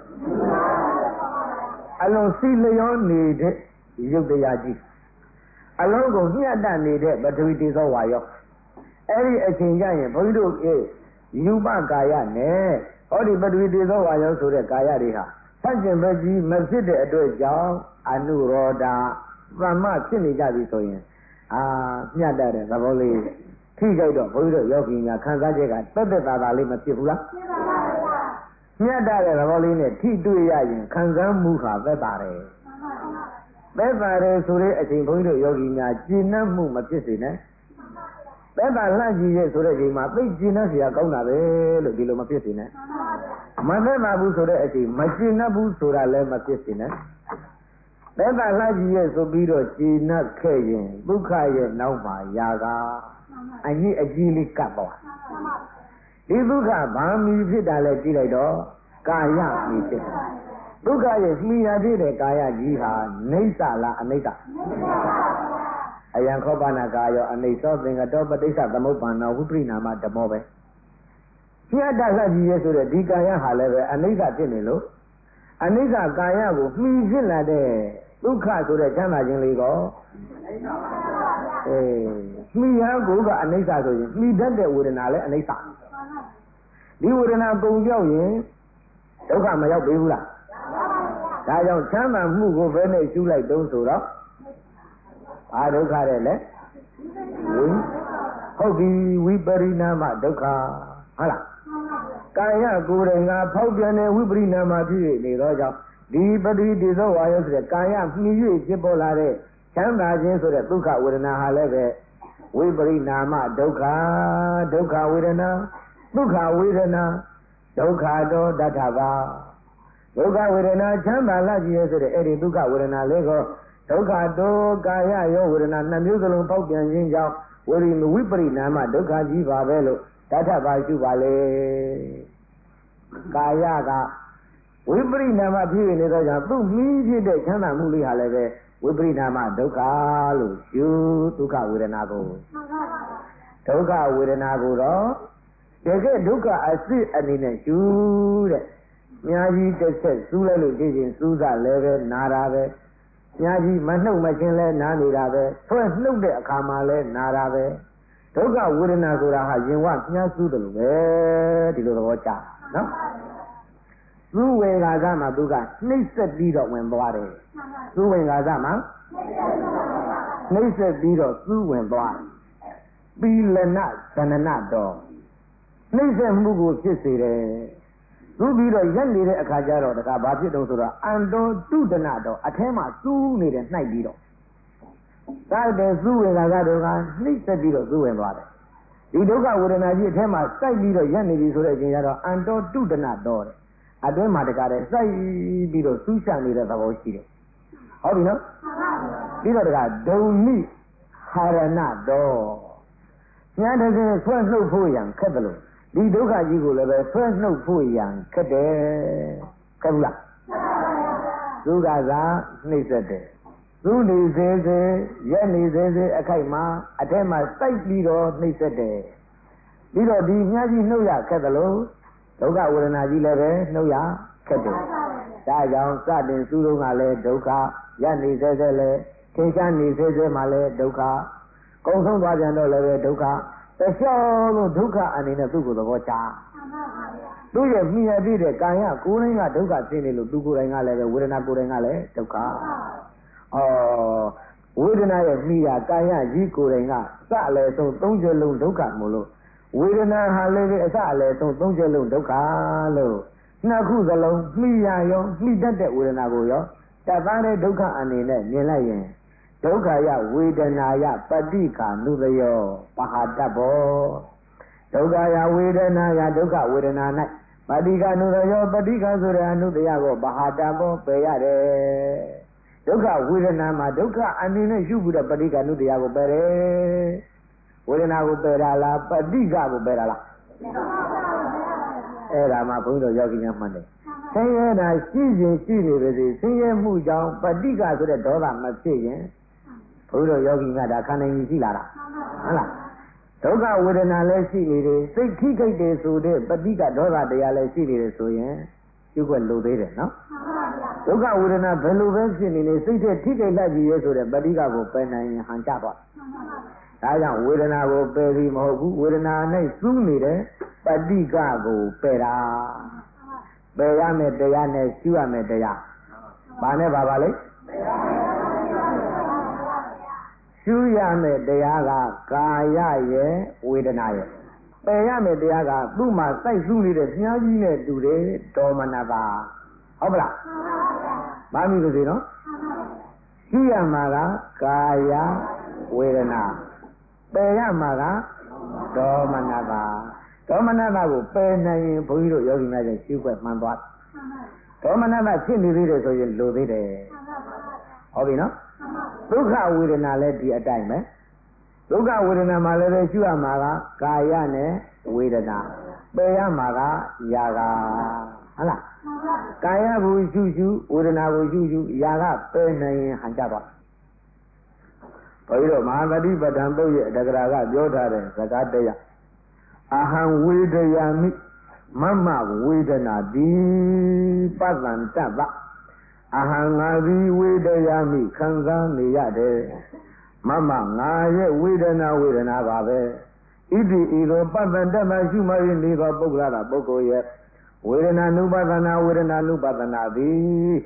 အလုံးစီလျောနေတဲ့ရုပ်တရားကြီးအလုံးကိုမျှတနေတဲ့ပထဝီတေဇောဝါယောအဲ့ဒီအချိန်ကျရင်ဘုန်းကြီးတို့ယူပကာယနဲ့ဟောဒီပထဝီတေဇောဝါယောဆိုတဲ့ကာယတွေဟာဆန့်ကျင်ဘက်ကြီးမဖြစ်တဲ့အတွက်ကြောင့်အနုရောဓသမ္မဖြစ်နေကြပြီဆိုရင်မျှတတဲ့သဘောလေးထိကြိုက်တော့ဘုန်းကြီးတို့ယောဂီများခံစားချက်ကတက်တက်တာလေးမဖြစ်ဘူးလားဖြစ်ပါပါဘုရားမျှတတဲ့သဘောလေးနဲ့ထိတွေ့ရရင်ခံစားမှုဟာသက်သာတယ်သက်သာတယ်ဆိုတဲ့အချိန်ဘုန်းကြီးတို့ယောဂီများကျင့်နှံ့မှုမဖြစ်စေနဲ့သက်သာလှကြည့်ရဲ့ဆိုတဲ့အချိန်မှာသိကျင့်နှံ့เสียကောင်းတာပဲလို့ဒီလိုမဖြစ်စေနဲ့မသက်သာဘူးဆိုတဲ့အချိန်မကျင့်နှံ့ဘူးဆိုတာလည်းမဖြစ်စေနဲ့သက်သာလှကြည့်ရဲ့ဆိုပြီးတော့ကျင့်နှံ့ခဲ့ရင်ဒုက္ခရဲ့နောက်မှာຢာကအညစ်အကြေးလေးကပ်သွားဒီဒုက္ခဘာမီဖြစ်တာလဲကြည့်လိုက်တော့ကာယမီဖြစ်တယ်ဒုက္ခရဲ့မှီရဖြစ်တဲ့ကာယကြီးဟာနိစ္စလားအနိစ္စအယံခောပနာကာယောအနိစ္စသင်္ကတောပဋိစ္စသမုပ္ပန္နောဝိပရိနာမဓမ္မောပဲပြတ်တလှကြီးရဲ့ဆိုတဲ့ဒီကာယဟာလည်းပဲအနိစ္စဖြစ်နေလို့အနိစ္စကာယကိုမှီဖြစ်လာတဲ့ဒုက္ခဆိုတဲ့ချမ်းသာခြင်းလေးကိုမှီရကိုကအနိစ္စဆိုရင်မှီတတ်တဲ့ဝေဒနာလည်းအနိစ္စဒီဝေဒနာပုံကြောက်ရင်ဒုက္ခမရောက်သေးဘူးလားဒါဒါကြောင့်ချမ်းသာမှုကိုပဲနဲ့ရှုလိုက်တုံးဆိုတော့ဘာဒုက္ခတဲ့လဲဟုတ်ပြီဝိပရိနာမဒုက္ခဟုတ်လားကာယကိုယ်တိုင်ကဖောက်ပြန်တဲ့ဝိပရိနာမဖြစ်နေတော့ကြောင့်ဒီပฏิဒီသောဝါယဆိုတဲ့ကာယမှီ၍ဖြစ်ပေါ်လာတဲ့ချမ်းသာခြင်းဆိုတဲ့ဒုက္ခဝေဒနာဟာလည်းပဲဝိပရိနာမဒုက္ခဒုက္ခဝေဒနာဒုက္ခဝေဒနာဒုက္ခတောတထဘာဒုက္ခဝေဒနာချမ်းသာလာကြည့်ရဆိုတဲ့အဲ့ဒီဒုက္ခဝေဒနာလေးကိုဒုက္ခတောကာယရောဝေဒနာနှစ်မျိုးစလုံးပေါက်ပြန်ခြင်းကြောင့်ဝိပရိနာမဒုက္ခကြီးပါပဲလို့တထဘာရှုပါလေကာယကဝိပရိနာမဖြစ်နေတော့ကြောင့်သူ့မြည်ဖြစ်တဲ့ချမ်းသာမှုလေးဟာလည်းပဲဝိပရိနာမဒုက္ခလို့ရှုဒုက္ခဝေဒနာကိုဒုက္ခဝေဒနာကိုတော့တကယ်ဒုက္ခအစစ်အနေနဲ့ရှုတဲ့။မြာကြီးတစ်ဆက်စူးလိုက်လို့ကြည့်ရင်စူးစလည်းပဲနာတာပဲ။မြာကြီးမနှုတ်မချင်းလဲနာနေတာပဲ။ဆွဲနှုတ်တဲ့အခါမှာလဲနာတာပဲ။ဒုက္ခဝေဒနာဆိုတာဟာရင်ဝမြားစူးတယ်လို့ပဲဒီလိုသဘောကျနော်။စူးဝေဃာကမှာသူကနှိမ့်ဆက်ပြီးတော့ဝင်သွားတယ်။စူးဝေဃာကမှာနှိမ့်ဆက်ပြီးတော့စူးဝင်သွားတယ်။ပီလနသနနတော်နှိမ့်ဆက်မှုကိုဖြစ်စေတယ်သူပြီးတော့ရက်နေတဲ့အခါကျတော့တခါဘာဖြစ်တော့ဆိုတော့အန္တောတုဒနာတော့အထဲမှာစူးနေတယ်နှိုက်ပြီးတော့ဒါတဲ့စူးဝင်လာကတော့နှိမ့်ဆက်ပြီးတော့စူးဝင်သွားတယ်ဒီဒုက္ခဝေဒနာကြီးအထဲမှာစိုက်ပြီးတော့ရက်နေပြီဆိုတဲ့အချိန်ကျတော့အန္တောတုဒနာတော့တယ်အတွင်းမှာတခါတည်းစိုက်ပြီးတော့စူးချနေတဲ့သဘောရှိတယ်ဟုတ်ပြီနော်ပြီးတော့တခါဒုံနိဟာရဏတော့ညာတကယ်ဆွဲနှုတ်ဖို့ရန်ခက်တယ်လို့ဒီဒုက္ခကြီးကိုလည်းပဲဆွဲနှုတ်ဖို့ရန်ခက်တယ်ခက်ဘူးလားဒုက္ခသာနှိမ့်ဆက်တယ်သူနေစေစေရက်နေစေစေအခိုက်မှာအထက်မှာစိုက်ပြီးတော့နှိမ့်ဆက်တယ်ပြီးတော့ဒီမြတ်ကြီးနှုတ်ရခက်တယ်လို့ဒုက္ခဝေဒနာကြီးလည်းပဲနှုတ်ရခက်တယ်ဒါကြောင့်စတင်စုလုံးကလည်းဒုက္ခရက်နေစေစေလည်းသင်္ချာနေစေစေမှလည်းဒုက္ခကုံဆုံးသွားပြန်တော့လည်းပဲဒုက္ခတခြားလို့ဒုက္ခအနေနဲ့သူ့ကိုယ်သဘောချသူ့ရဲ့မြင်ရပြည့်တဲ့ကာယကိုယ်တိုင်းကဒုက္ခသိနေလို့သူကိုယ်တိုင်ကလည်းပဲဝေဒနာကိုယ်တိုင်ကလည်းဒုက္ခဝေဒနာရဲ့မြင်ရကာယကြီးကိုယ်တိုင်ကစအလဲဆုံး၃ချက်လုံးဒုက္ခမို့လို့ဝေဒနာဟာလည်းပဲအစအလဲဆုံး၃ချက်လုံးဒုက္ခလို့နှစ်ခုစလုံးမြင်ရရောမြင်တတ်တဲ့ဝေဒနာကိုရောတတ်သားတဲ့ဒုက္ခအနေနဲ့မြင်လိုက်ရင်ဒုက္ခယဝေဒနာယပฏิကာနုတယောပဟာတဘောဒုက္ခယဝေဒနာယဒုက္ခဝေဒနာ၌ပฏิကာနုတယောပฏิကာဆိုတဲ့အနုတယကိုပဟာတဘောပယ်ရတယ်ဒုက္ခဝေဒနာမှာဒုက္ခအနေနဲ့ရှုပြီးတော့ပฏิကာနုတယကိုပယ်တယ်ဝေဒနာကိုပယ်တာလားပฏิကာကိုပယ်တာလားအဲ့ဒါမှဘုန်းကြီးတို့ယောဂီများမှတ်တယ်ဆင်းရဲတာရှိရင်ရှိနေပါစေဆင်းရဲမှုကြောင့်ပฏิကာဆိုတဲ့ဒေါသမဖြစ်ရင်ဘုရားယောဂီကဒါခန္ဓာကြီးရှိလာတာဟုတ်လားဒုက္ခဝေဒနာလည်းရှိနေတယ်စိတ်ခိခိတ်တယ်ဆိုတဲ့ပฏิကဒေါသတရားလည်းရှိနေတယ်ဆိုရင်ပြုခွက်လိုသေးတယ်နော်ဒုက္ခဝေဒနာဘယ်လိုပဲဖြစ်နေနေစိတ်ထဲထိခိတ်လက်ကြီးရဲဆိုတဲ့ပฏิကကိုပယ်နိုင်ရင်ဟန်ကြသွားဒါကြောင့်ဝေဒနာကိုပယ်ပြီးမဟုတ်ဘူးဝေဒနာနဲ့စူးနေတဲ့ပฏิကကိုပယ်တာပယ်ရမယ်တရားနဲ့ရှုရမယ်တရားဘာနဲ့ပါလဲရှုရမယ်တရားကကာယရဲ့ဝေဒနာရဲ့ပယ်ရမယ်တရားကသူ့မှာစိုက်စုနေတဲ့မြားကြီးနဲ့တူတယ်ဒေါမနတာဟုတ်ပလားမှန်ပါပြီစေနော်ရှုရမှာကကာယဝေဒနာပယ်ရမှာကဒေါမနတာဒေါမနတာကိုပယ်နိုင်ရင်ဘုန်းကြီးတို့ယောဂီများကျရှုွက်မှန်သွားဒေါမနတာဖြစ်နေသေးတယ်ဆိုရင်လိုသေးတယ်ဟုတ်ပြီနော်ဒုက္ခဝေဒနာလည်းဒီအတိုင်းပဲဒုက္ခဝေဒနာမှာလည်းပဲရှုရမှာကကာယနဲ့ဝေဒနာပယ်ရမှာကယာကဟုတ်လားကာယကိုရှုရှုဝေဒနာကိုရှုရှုယာကပယ်နိုင်ရင်ဟန်ကြသွားဘုရားတို့မဟာသတိပဋ္ဌာန်ပုဒ်ရဲ့တက္ကရာကပြောထားတဲ့စကားတရားအဟံဝေဒယာမိမမဝေဒနာတိပတ္တံတတ္တအဟံငါသည်ဝေဒယာမိခံစားနေရတယ်မမငါရဲ့ဝေဒနာပါပဲဣတိဤသို့ပတ္တန်တမရှုမှရင်နေသောပုဂ္ဂလာပုဂ္ဂိုလ်ရဲ့ဝေဒနာနုပဒနာသည်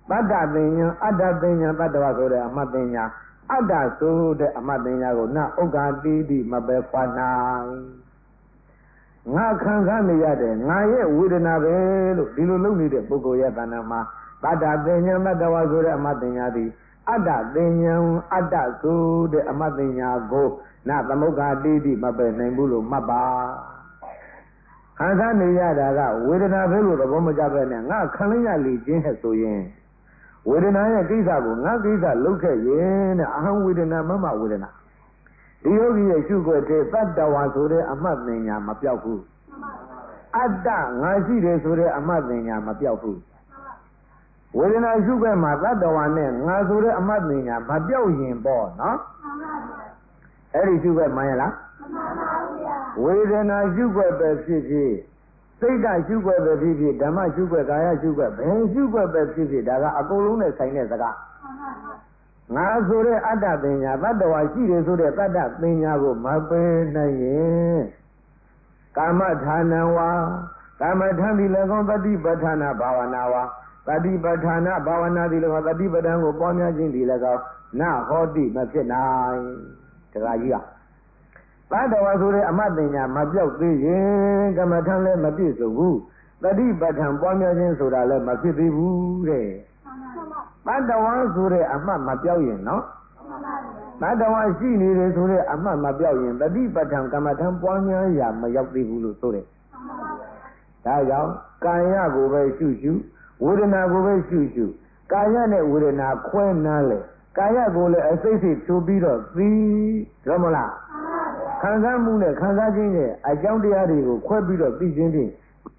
တတ္တပညာအတ္တပညာတတ္တဝါဆိုတဲ့အမှတ်ပညာအတ္တဆိုတဲ့အမှတ်ပညာကိုနဥက္ကာတိတိမပဲခွာနိုင်ငါခံစားနေရတဲ့ငါရဲ့ဝေဒနာပဲလို့ဒီလိုလုပ်နေတဲ့ပုဂ္ဂိုလ်ရဲ့တဏ္ဍာမှာတတ္တပညာတတ္တဝါဆိုတဲ့အမှတ်ပညာသည်အတ္တပညာအတ္တဆိုတဲ့အမှတ်ပညာကိုနသမုက္ကာတိတိမပဲနိုင်ဘူးလို့မှတ်ပါခံစားနေရတာကဝေဒနာပဲလို့သဘောမကျပဲနဲ့ငါခံလိုက်ရလေခြင်းဟဲ့ဆိုရင်ဝေဒနာရဲ့ကိစ္စကိုငါကိစ္စလုပ်ခဲ့ရင်တဲ့အဟံဝေဒနာမမဝေဒနာဒီယောဂီရဲ့ရှုွက်တဲ့တတ္တဝါဆိုတဲ့အမှတ်ပညာမပြောက်ဘူးအတ္တငါရှိတယ်ဆိုတဲ့အမှတ်ပညာမပြောက်ဘူးဝေဒနာရှုွက်မှာတတ္တဝါနဲ့ငါဆိုတဲ့အမှတ်ပညာမပြောက်ရင်ပေါ့နော်အဲ့ဒီရှုွက်မှန်ရလားဝေဒနာရှုွက်ပဲဖြစ်ဖြစ်စိတ်ဓာတ်ရှုွက်ပဲဖြစ်ဖြစ်ဓမ္မရှုွက်ကာယရှုွက်ဘယ်ရှုွက်ပဲဖြစ်ဖြစ်ဒါကအကုန်လုံးနဲ့ဆိုင်တဲ့စကားငါဆိုတဲ့အတ္တပညာတတ္တဝါရှိတယ်ဆိုတဲ့တတ္တပညာကိုမပယ်နိုင်ရင်ကာမဌာနဝါကာမထံဒီလည်းကောင်းတတိပဋ္ဌာနာဘာဝနာဝါတတိပဋ္ဌာနာဘာဝနာဒီလည်းကောင်းတတိပဋ္ဌာန်ကိုပွားများခြင်းဒီလည်းကောင်းနဟောတိမဖြစ်နိုင်တရားကြီးကတတ္တဝါဆိုတဲ့အမတ်ပညာမပြောက်သေးရင်ကမ္မထံလည်းမပြည့်စုံဘူးတတိပဋ္ဌာန်ပွားများခြင်းဆိုတာလည်းမဖြစ်သေးဘူးတဲ့တတ္တဝါဆိုတဲ့အမှတ်မပြောက်ရင်နော်တတ္တဝါရှိနေတယ်ဆိုတဲ့အမှတ်မပြောက်ရင်တတိပဋ္ဌာန်ကမ္မထံပွားများရာမရောက်သေးဘူးလို့ဆိုတယ်ဒါကြောင့်ကာယကိုပဲရှုရှုဝေဒနာကိုပဲရှုရှုကာယနဲ့ဝေဒနာခွဲနားလေကာယကိုလည်းအစိတ်စိတ်ဖြိုပြီးတော့သိရမလားခံစားမှုနဲ့ခံစားခြင်းရဲ့အကြောင်းတရားတွေကိုခွဲပြီးတော့သိခြင်းဖြင့်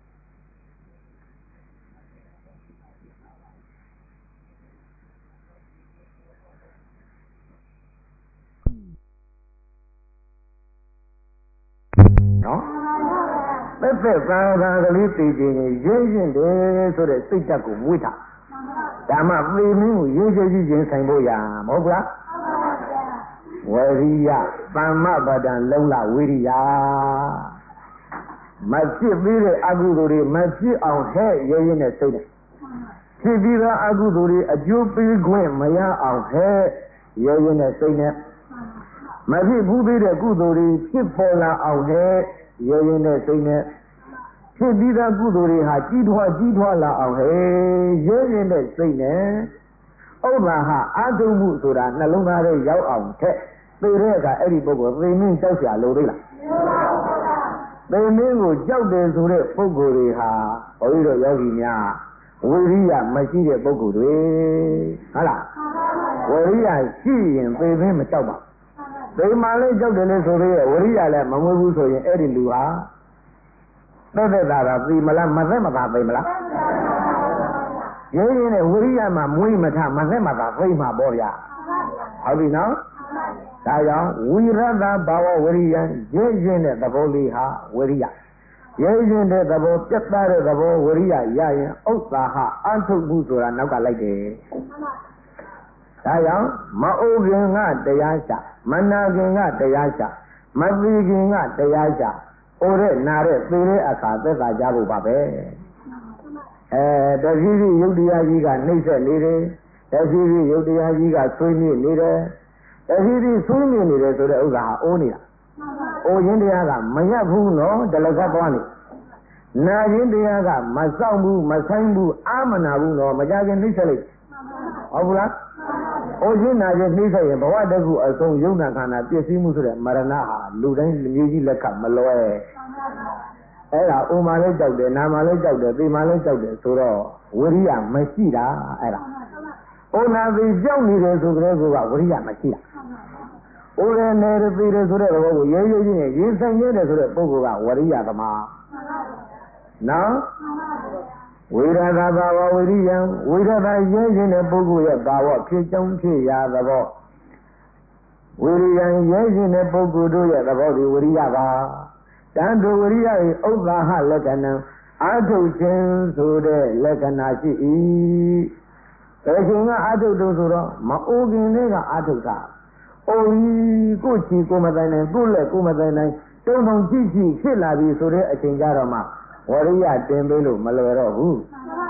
နော်သက်သက်သာသာကလေးသိခြင်းရင်းရင်တယ်ဆိုတဲ့စိတ်ဓာတ်ကိုမွေးတာဓမ္မပေမင်းကိုရေးချကြီးခြင်းဆိုင်ဖို့ရမဟုတ်လားဝရိယသမ္မပဒံလုံလဝိရိယမဖြစ်ပြီးတဲ့အကုသိုလ်တွေမဖြစ်အောင်ဟဲ့ရရင်နဲ့စိတ်နဲ့ဖြစ်ပြီးသောအကုသိုလ်တွေအကျိုးပေးခွင့်မရအောင်ဟဲ့ရရင်နဲ့စိတ်နဲ့မဖြစ်ဘူးသေးတဲ့ကုသိုလ်တွေဖြစ်ပေါ်လာအောင်ဟဲ့ရရင်နဲ့စိတ်နဲ့ဖြစ်ပြီးသောကုသိုလ်တွေဟာကြီးထွားလာအောင်ဟဲ့ရရင်နဲ့စိတ်နဲ့ဥပ္ပါဟအာထုမှုဆိုတာနှလုံးသားထဲရောက်အောင်ထက်သေတဲ့အခါအဲ့ဒီပုဂ္ဂိုလ်သေမင်းကြောက်เสียလို့သေးလားသေမင်းကိုကြောက်တယ်ဆိုတဲ့ပုဂ္ဂိုလ်တွေဟာဘုန်းကြီးတို့ယောဂီများဝိရိယမရှိတဲ့ပုဂ္ဂိုလ်တွေဟုတ်လားဝိရိယရှိရင်သေမင်းမကြောက်ပါသေမှလည်းကြောက်တယ်လေဆိုသေးရဲ့ဝိရိယလည်းမမွေးဘူးဆိုရင်အဲ့ဒီလူဟာသက်သာတာသိမလားမသက်မသာသိမလားရင်းရင်းနဲ့ဝိရိယမှာမွေးမထမသက်မသာသိမှာပေါ့ဗျာဟုတ်ပြီနော်ဒါကြောင့်ဝိရဒဘာဝဝရိယရင်းရင်းတဲ့သဘောလေးဟာဝရိယရင်းရင်းတဲ့သဘောပြတ်သားတဲ့သဘောဝရိယရရင်ဥစ္စာဟအထုပ်မှုဆိုတာနောက်ကလိုက်တယ်ဒါကြောင့်မအိုခင်ကတရားချမနာခင်ကတရားချမသိခင်ကတရားချအိုတဲ့နာတဲ့သိတဲ့အခါသက်သာကြဖို့ပါပဲတတိယယုတ်တရားကြီးကနှိမ့်ဆက်နေတယ်တတိယယုတ်တရားကြီးကဆွေးနွေးနေတယ်တတိယဆွေးနွေးနေတယ်ဆိုတဲ့ဥစ္စာဟာအိုးနေတာအိုရင်းတရားကမရဘူးနော်တလကသွားနေနာရင်းတရားကမစောင့်ဘူးမဆိုင်ဘူးအာမနာဘူးနော်မကြခင်နှိမ့်ဆက်လိုက်ဟုတ်ဘူးလားအိုရင်းနာရင်းနှိမ့်ဆက်ရင်ဘဝတခုအဆုံးယုံနာခန္ဓာပြည့်စည်မှုဆိုတဲ့မရဏဟာလူတိုင်းမြေကြီးလက်ခမလွယ်အဲ့ဒါအိုမှလည်းကြောက်တယ်နာမှလည်းကြောက်တယ်သိမှလည်းကြောက်တယ်ဆိုတော့ဝိရိယမရှိတာအဲ့ဒါအိုနာသိကြောက်နေတယ်ဆိုကြတဲ့ကဝိရိယမရှိတာအိုရနေရသိတယ်ဆိုတဲ့ဘောကိုရဲရဲချင်းနဲ့ရင်ဆိုင်နေတယ်ဆိုတဲ့ပုဂ္ဂိုလ်ကဝရိယသမားနော်ဝိရဒဘာဝဝိရိယံဝိရဒရဲချင်းတဲ့ပုဂ္ဂိုလ်ရဲ့ဘာဝဖြစ်ကြောင်းဖြစ်ရာသဘောဝိရိယံရဲချင်းတဲ့ပုဂ္ဂိုလ်တို့ရဲ့သဘောဒီဝိရိယပါတန်တုဝိရိယ၏ဥပ္ပါဟလက္ခဏံအာထုတ်ခြင်းဆိုတဲ့လက္ခဏာရှိ၏ဘယ်ချိန်ကအာထုတ်တော့ဆိုတော့မအိုခင်လေးကအာထုတ်တာအိုကြီးကိုချီကိုမတိုင်နိုင်ကိုလက်ကိုမတိုင်နိုင်တုံတုံကြည့်ကြည့်ဖြစ်လာပြီဆိုတဲ့အချိန်ကြတော့မှဝရိယတင်ပေးလို့မလွယ်တော့ဘူး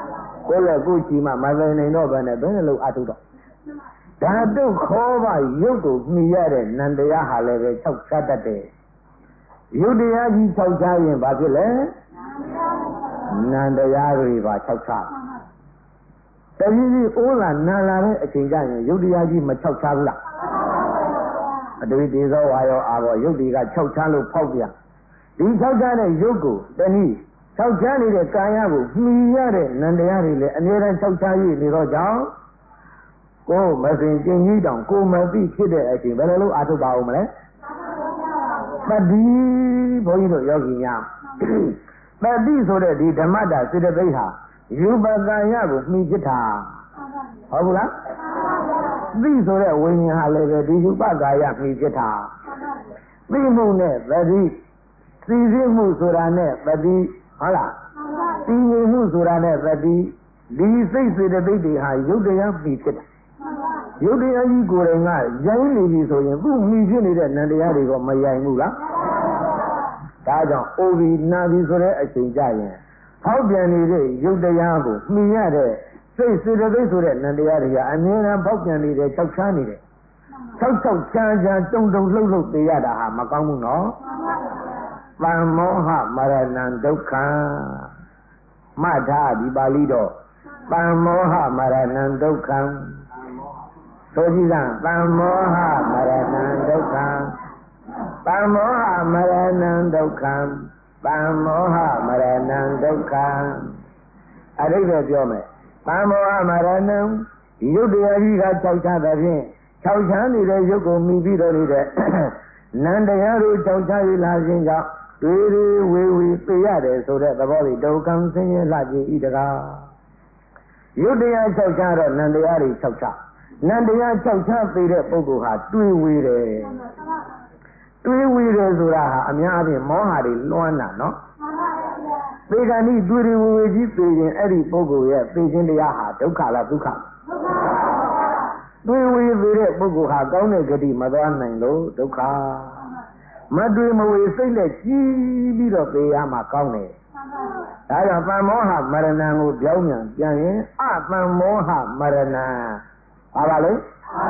ကိုယ်လည်းကိုယ်ချီမှမသိနိုင်တော့ဘဲနဲ့ဘယ်နဲ့လို့အထုတော့ဓာတုခေါ်ပါရုပ်ကိုမှီရတဲ့နန္တရားဟာလည်းပဲ၆ချတတ်တယ်ရုပ်တရားကြီး၆ချရင်ဘာဖြစ်လဲနန္တရားတွေပါ၆ချတတိယအိုးလာနာလာတဲ့အချိန်ကျရင်ရုပ်တရားကြီးမ၆ချဘူးလားအတွေ့တေသောဝါရောအာဘောရုပ်တွေက၆ချလို့ဖောက်ပြန်ဒီ၆ချတဲ့ရုပ်ကိုတနည်း၆ချနေတဲ့ကာယကိုမှီရတဲ့နန္တရားတွေလည်းအမြဲတမ်း၆ချရနေတော့ကြောင့်ကိုမစင်ကျင်ကြီးတောင်ကိုမသိဖြစ်တဲ့အချိန်ဘယ်လိုလုပ်အားထုတ်ပါဦးမလဲတတိဘုန်းကြီးတို့ယောဂီများတတိဆိုတဲ့ဒီဓမ္မတာစေတသိက်ဟာယူပကာယကိုမှီဖြစ်တာဟုတ်ဘူးလားသိဆိုတဲ့ဝိညာဉ်ဟာလည်းပဲဒီယူပကာယမှီဖြစ်တာသိမှုနဲ့တတိသိသိမှုဆိုတာနဲ့တတိဟုတ်လားသိငြိမ်မှုဆိုတာနဲ့တတိဒီစိတ်စေတသိက်တွေဟာယုတ်တရားမှီဖြစ်တာယုတ်တရားကြီးကိုယ်တိုင်ကရိုင်းနေပြီဆိုရင်သူ့မှီဖြစ်နေတဲ့နန္တရားတွေကမရိုင်းဘူးလားဒါကြောင့်အိုဘီနာဘီဆိုတဲ့အချိန်ကြရင်ဖောက်ပြန်နေတဲ့ယုတ်တရားကိုမှီရတဲ့စိတ်စေတသိက်ဆိုတဲ့နန္တရားတွေကအမြဲတမ်းဖောက်ပြန်နေတဲ့၆ချားနေတယ်၆၆ချာချာတုံတုံလှုပ်လှုပ်သိရတာဟာမကောင်းဘူးနော်ပံမောဟမရဏံဒုက္ခမှတ်ထားဒီပါဠိတော်ပံမောဟမရဏံဒုက္ခဆိုကြည့်လားပံမောဟမရဏံဒုက္ခပံမောဟမရဏံဒုက္ခပံမောဟမရဏံဒုက္ခအရိပ်ပဲပြောမယ်ပံမောဟမရဏံဒီရုပ်တရားကြီးက၆ချတဲ့ဖြင့်၆ချနေတဲ့ရုပ်ကိုမြည်ပြီးတော့နေတဲ့နန္တရားတို့၆ချရလာခြင်းကြောင့်တွေဝေဝေသိရတယ်ဆိုတဲ့သဘောလေးဒုက္ခဆင်းရဲလှခြင်းဤတကားရုပ်တရား၆ချတော့နန္တရားတွေ၆ချနန္တရား၆ချသိတဲ့ပုဂ္ဂိုလ်ဟာတွေးဝေတယ်တွေးဝေတယ်ဆိုတာဟာအများအပြားမောဟတွေလွှမ်းတာနော်သေကံဤတွေဝေကြီးသိရင်အဲ့ဒီပုဂ္ဂိုလ်ရဲ့သိခြင်းတရားဟာဒုက္ခလားဒုက္ခတွေဝေသေးတဲ့ပုဂ္ဂိုလ်ဟာကောင်းတဲ့ဂတိမသွားနိုင်လို့ဒုက္ခမတွေမဝေစိတ်နဲ့ကြီးပြီးတော့သိရမှာကောင်းတယ်ဒါကြောင့်သံမောဟမရဏံကိုပြောင်းပြန်ရင်အသံမောဟမရဏံပါပါလေ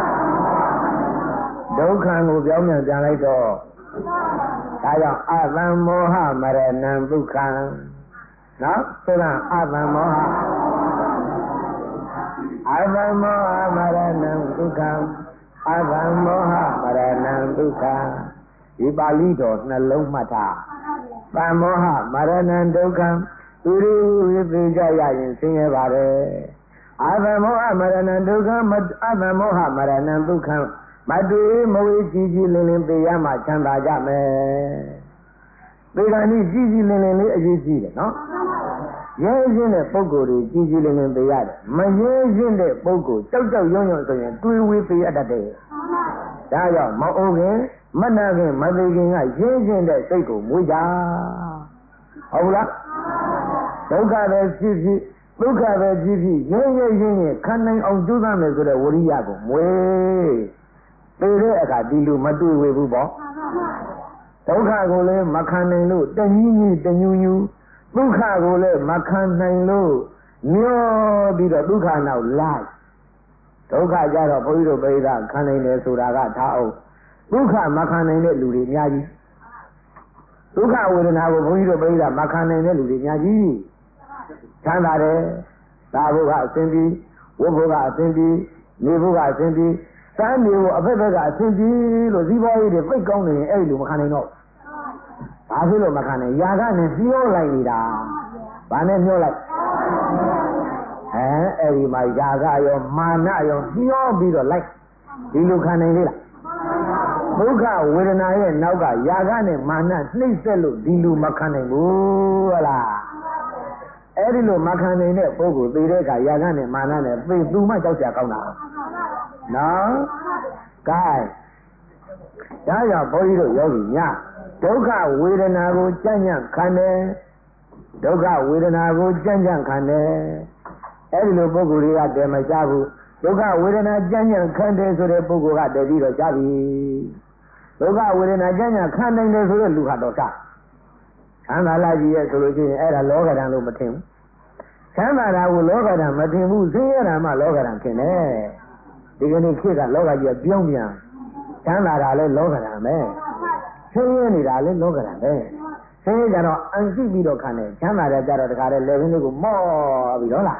ဒုက္ခကိုပြောင်းပြန်လိုက်တော့ဒါကြောင့်အသံမောဟမရဏံဒုက္ခနော်ဆိုတော့အသံမောဟအသံမောဟမရဏံဒုက္ခအသံမောဟမရဏံဒုက္ခဒီပါဠိတော်နှလုံးမှတ်ထားသံမောဟမရဏံဒုက္ခသူရိသိကြရရင်ဆင်းရဲပါတယ်အသံမောဟမရဏံဒုက္ခအသံမောဟမရဏံဒုက္ခမတွေ့မဝေကြီးကြီးလင်းလင်းသိရမှချမ်းသာကြမယ်သေကံကြီးကြီးကြီးလင်းလင်းလေးအရေးကြီးတယ်နော်ရဲရင်းတဲ့ပုဂ္ဂိုလ်တွေကြီးကြီးလင်းလင်းသိရတယ်မရဲရင်းတဲ့ပုဂ္ဂိုလ်ကြောက်ကြောက်ရွံ့ရွံ့ဆိုရင်တွေးဝေးသိရတတ်တယ်ဒါကြောင့်မအိုခင်မနာခင်မသိခင်ကရဲရင်းတဲ့စိတ်ကိုမွေးကြဟုတ်လားဒုက္ခပဲဖြစ်ဖြစ်ဒုက္ခပဲဖြစ်ဖြစ်ရဲရဲရင်းရင်ခံနိုင်အောင်ကြိုးစားမယ်ဆိုတဲ့ဝရိယကိုမွေးသိတဲ့အခါဒီလူမတွေ့ဝေဘူးပေါ့ဒုက္ခကိုလည်းမခံနိုင်လို့တညည်းညည်းတညူညူဒုက္ခကိုလည်းမခံနိုင်လို့မျောပြီးတော့ဒုက္ခနောက်လိုက်ဒုက္ခကြတော့ဘုန်းကြီးတို့ပိဋကခံနိုင်တယ်ဆိုတာကထားအောင်ဒုက္ခမခံနိုင်တဲ့လူတွေအများကြီးဒုက္ခဝေဒနာကိုဘုန်းကြီးတို့ပိဋကမခံနိုင်တဲ့လူတွေအများကြီးချမ်းသာတယ်သာဘုကအစဉ်ပြီးဝိဘုကအစဉ်ပြီးနေဘုကအစဉ်ပြီးစမ်းနေကိုအဖက်ဖက်ကအစဉ်ပြီးလို့ဇီးပွားရေးတွေပိတ်ကောင်းနေရင်အဲ့လိုမခံနိုင်တော့ဘာဖြစ်လို့မခံနိုင်ຢာကနဲ့မျောလိုက်နေတာဘာနဲ့မျောလိုက်အဲ့ဒီမှာຢာကရောမာနရောမျောပြီးတော့လိုက်ဒီလိုခံနိုင်လေလားဒုက္ခဝေဒနာရဲ့နောက်ကຢာကနဲ့မာနနှိမ့်ဆက်လို့ဒီလိုမခံနိုင်ဘူးဟုတ်လားအဲ့ဒီလိုမခံနိုင်တဲ့ပုဂ္ဂိုလ်သိတဲ့အခါຢာကနဲ့မာနနဲ့သိသူမှကြောက်ကြကောင်းတာနော်ကဲဒါကြောင့်ဘုန်းကြီးတို့ယောဂီများဒုက္ခဝေဒနာကိုကြံ့ကြံ့ခံတယ်ဒုက္ခဝေဒနာကိုကြံ့ကြံ့ခံတယ်အဲ့ဒီလိုပုဂ္ဂိုလ်တွေကတည်မချဘူးဒုက္ခဝေဒနာကြံ့ကြံ့ခံတယ်ဆိုတဲ့ပုဂ္ဂိုလ်ကတည်ပြီးတော့ချပြီဒုက္ခဝေဒနာကြံ့ကြံ့ခံနိုင်တယ်ဆိုတဲ့လူဟာတော့ချမ်းသာလာကြီးရဲ့ဆိုလို့ရှိရင်အဲ့ဒါလောကဓာတ်လို့မထင်ဘူးချမ်းသာတာကိုလောကဓာတ်မထင်ဘူးဆင်းရဲတာမှလောကဓာတ်ထင်တယ်ဒီကနေ့ခေတ်ကလောကကြီးကပြုံးပြန်ချမ်းသာတာလည်းလောကဓာတ်ပဲဆင်းရဲနေတာလည်းလောကဓာတ်ပဲဆင်းရဲကြတော့အန်ရှိပြီးတော့ခံတယ်ချမ်းသာတဲ့ကြတော့တခါတည်းလေဘင်းလေးကိုမော့ပြီးတော့လား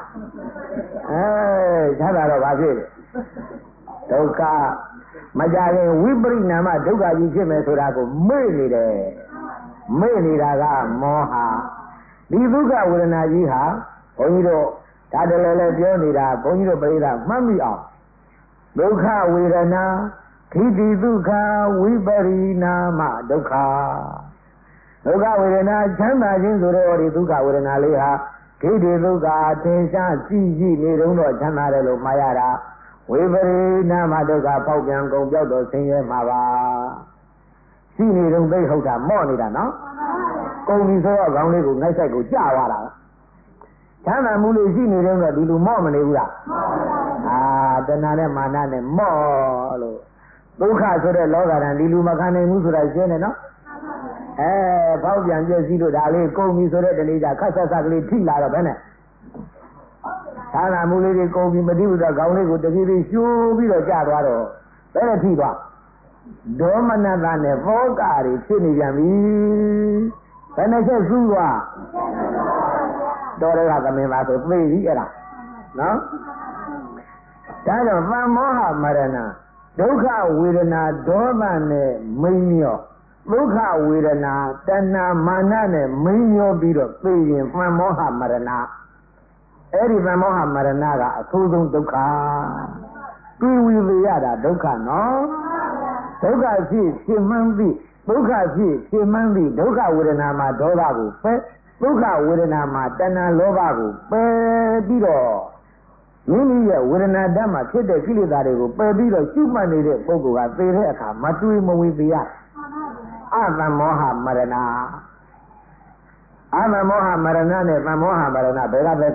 ချမ်းသာတော့ဘာဖြစ်ဒုက္ခမကြခင်ဝိပရိနာမဒုက္ခကြီးဖြစ်မယ်ဆိုတာကိုမေ့နေတယ်မေ့နေတာကမောဟဒီဒုက္ခဝေဒနာကြီးဟာဘုန်းကြီးတို့ဒါတလည်းလည်းပြောနေတာဘုန်းကြီးတို့ပြိဿမှတ်မိအောင်ဒုက္ခဝေဒနာခိတိဒုက္ခဝိပရိနာမဒုက္ခဒုက္ခဝေဒနာချမ်းသာခြင်းဆိုတဲ့ဒီဒုက္ခဝေဒနာလေးဟာခိတိဒုက္ခအထင်ရှားကြည့်ကြည့်နေတော့ချမ်းသာတယ်လို့မှားရတာဝိပရိနာမဒုက္ခပေါက်ပြန်ကုန်ပြောက်တော့ဆင်းရဲမှာပါရှိနေတော့သိဟုတ်တာမော့နေတာနော်ကုန်ပြီဆိုတော့ခေါင်းလေးကိုငိုက်ဆိုင်ကိုကြာသွားတာချမ်းသာမှုလေးရှိနေတော့ဒီလိုမော့မနေဘူးလားတဏှာနဲ့မာနနဲ့မော့လို့ဒုက္ခဆိုတဲ့လောကဓာတ်ဒီလူမခံနိုင်ဘူးဆိုတာရှင်းတယ်နော်ပေါက်ပြန်ပြည့်စည်လို့ဒါလေးကုန်ပြီဆိုတဲ့တနေ့ကျခက်ဆက်ဆက်ကလေးထိလာတော့ဘယ်နဲ့သာနာမှုလေးတွေကုန်ပြီမတိဘူးတော့ခေါင်းလေးကိုတပြေးပြေးရှိုးပြီးတော့ကျသွားတော့ဘယ်နဲ့ထိသွားဒေါမနတနဲ့ဘောကတွေဖြစ်နေပြန်ပြီဘယ်နဲ့ချက်စူးသွားတော်ရကသမင်ပါဆိုသိပြီအဲ့ဒါနော်ဒါကြောင့်သံမောဟမရဏဒုက္ခဝေဒနာဒေါသနဲ့မိန်မြော့ဒုက္ခဝေဒနာတဏှာမာနနဲ့မိန်မြော့ပြီးတော့သိရင်သံမောဟမရဏအဲ့ဒီသံမောဟမရဏကအဆိုးဆုံးဒုက္ခတွေ့ဝိသေရတာဒုက္ခနော်ဒုက္ခဖြစ်မှန်းပြီးဒုက္ခဖြစ်မှန်းပြီးဒုက္ခဝေဒနာမှာဒေါသကိုပယ်ဒုက္ခဝေဒနာမှာတဏှာလောဘကိုပယ်ပြီးတော့မိမိရဲ့ဝေဒနာဓာတ်မှာဖြစ်တဲ့ကိလေသာတွေကိုပယ်ပြီးတော့ရှုမှတ်နေတဲ့ပုဂ္ဂိုလ်ကသိတဲ့အခါမတွေးမဝေသေးရအသံမောဟမရဏအသံမောဟမရဏနဲ့သံမောဟမရဏဘယ်ကဘက်က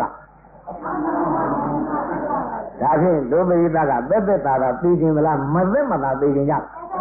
ဒါဖြင့်ဒုပိသကသက်သက်သာသာသိခြင်းမလားမသက်မသာသိခြင်းကြ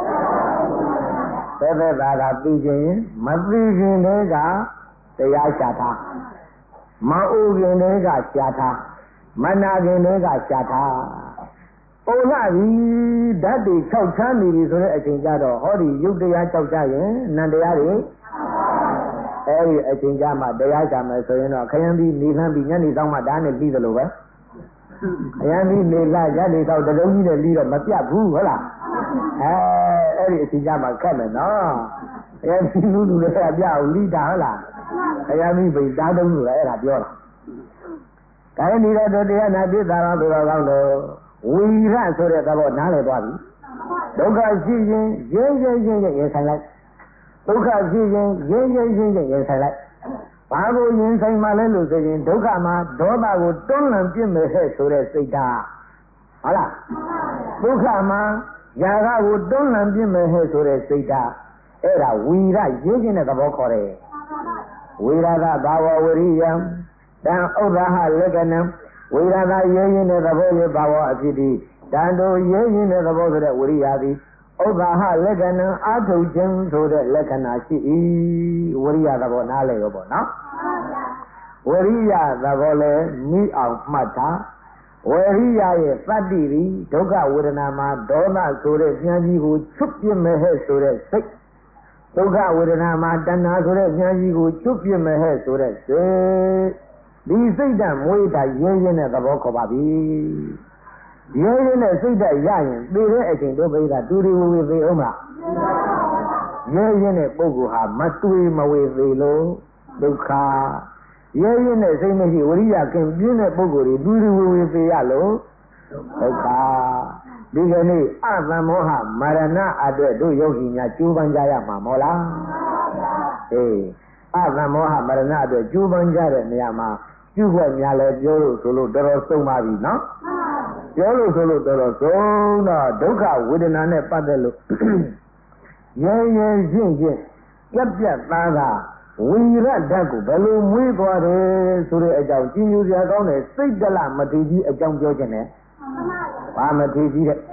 သက်သက်သာသာသိခြင်းမသိခြင်းတွေကတရားရှာထားမအိုခင်တွေကရှာထားမနာခင်တွေကရှာထားအိုလာပြီဓာတ်တွေ၆ချမ်းနေပြီဆိုတဲ့အချိန်ကျတော့ဟောဒီယုတ်တရား၆ချရင်နန္တရားတွေအဲဒီအချိန်ကျမှတရားရှာမယ်ဆိုရင်တော့ခရမ်းပြီးနေလှမ်းပြီးညနေဆောင်မှဓာတ်နဲ့ပြီးသလိုပဲခရမ်းပြီးနေလှညနေဆောင်တလုံးကြီးနဲ့ပြီးတော့မပြတ်ဘူးဟုတ်လားအဲ့ဒီအချိန်ကျမှခက်မယ်နော်ခရမ်းပြီးလူလည်းပြအောင်လိတာဟုတ်လားခရမ်းပြီးပိတားတုံးလို့အဲ့ဒါပြောတာဒါနဲ့နေတဲ့တရားနာပြစ်တာတော့တော်ကောင်းတော့ဝိရဆိုတဲ့သဘောနားလည်သွားပြီဒုက္ခရှိရင်ရင်ဆိုင်လိုက်ဒုက္ခရှိရင်ရင်ဆိုင်လိုက်ဘာကိုရင်ဆိုင်မှလဲလို့ဆိုရင်ဒုက္ခမှာဒေါသကိုတွန်းလှန်ပြစ်မယ်ဟဲ့ဆိုတဲ့စိတ်ဓာတ်ဟုတ်လားဒုက္ခမှာຢာကကိုတွန်းလှန်ပြစ်မယ်ဟဲ့ဆိုတဲ့စိတ်ဓာတ်အဲ့ဒါဝိရရေးခြင်းတဲ့သဘောခေါ်တယ်ဝိရဒဘာဝဝရိယံတံဥဒ္ဓဟလက္ခဏံဝိရဒရေးခြင်းတဲ့သဘောရဲ့ဘာဝအဖြစ်ဒီတန်တို့ရေးခြင်းတဲ့သဘောဆိုတဲ့ဝရိယသည်ဥဒ္ဓဟလက္ခဏံအာထုခြင်းဆိုတဲ့လက္ခဏာရှိ၏ဝရိယသဘောနားလည်ရောပေါ့နော်ဝရိယသဘောလည်းမိအောင်မှတ်တာဝရိယရဲ့သတ္တိရီဒုက္ခဝေဒနာမှာဒေါသဆိုတဲ့ဉာဏ်ကြီးကိုချွတ်ပြစ်မယ်ဟဲ့ဆိုတဲ့စိတ်ဒုက္ခဝေဒနာမှာတဏှာဆိုတဲ့ဉာဏ်ကြီးကိုချွတ်ပြစ်မယ်ဟဲ့ဆိုတဲ့စိတ်ဒီစိတ်ဓာတ်မွေးတာရင်းတဲ့သဘောခေါ်ပါပြီရင်းတဲ့စိတ်ဓာတ်ရရင်သိတဲ့အချိန်တို့ပိဒါတူတူဝေသေးအောင်မလားရင်းတဲ့ပုဂ္ဂိုလ်ဟာမတွေ့မဝေသေးလို့ဒုက္ခရင်းတဲ့စိတ်မရှိဝရိယခင်ပြင်းတဲ့ပုဂ္ဂိုလ်တွေတူတူဝေသေးရလို့ဒုက္ခဒီကနေ့အသံမောဟမရဏအတွက်တို့ယောဂီများကြိုးပမ်းကြရမှာမဟုတ်လားအေးအသံမောဟမရဏအတွက်ကြိုးပမ်းကြတဲ့နေရာမှာကျုပ်ကများလဲပြောလို့ဆိုလို့တော်တော်ဆုံးပါပြီနော်ပြောလို့ဆိုလို့တော်တော်ဆုံးတော့ဒုက္ခဝေဒနာနဲ့ပတ်သက်လို့ရဲရှင်းပြတ်သားတာဝိရဓာတ်ကိုဘယ်လိုမွေးသွားတယ်ဆိုတဲ့အကြောင်းကြီးညိုစရာကောင်းတဲ့စိတ်တလမထေကြီးအကြောင်းပြောခြင်းနဲ့ဘာမထေကြီးတဲ့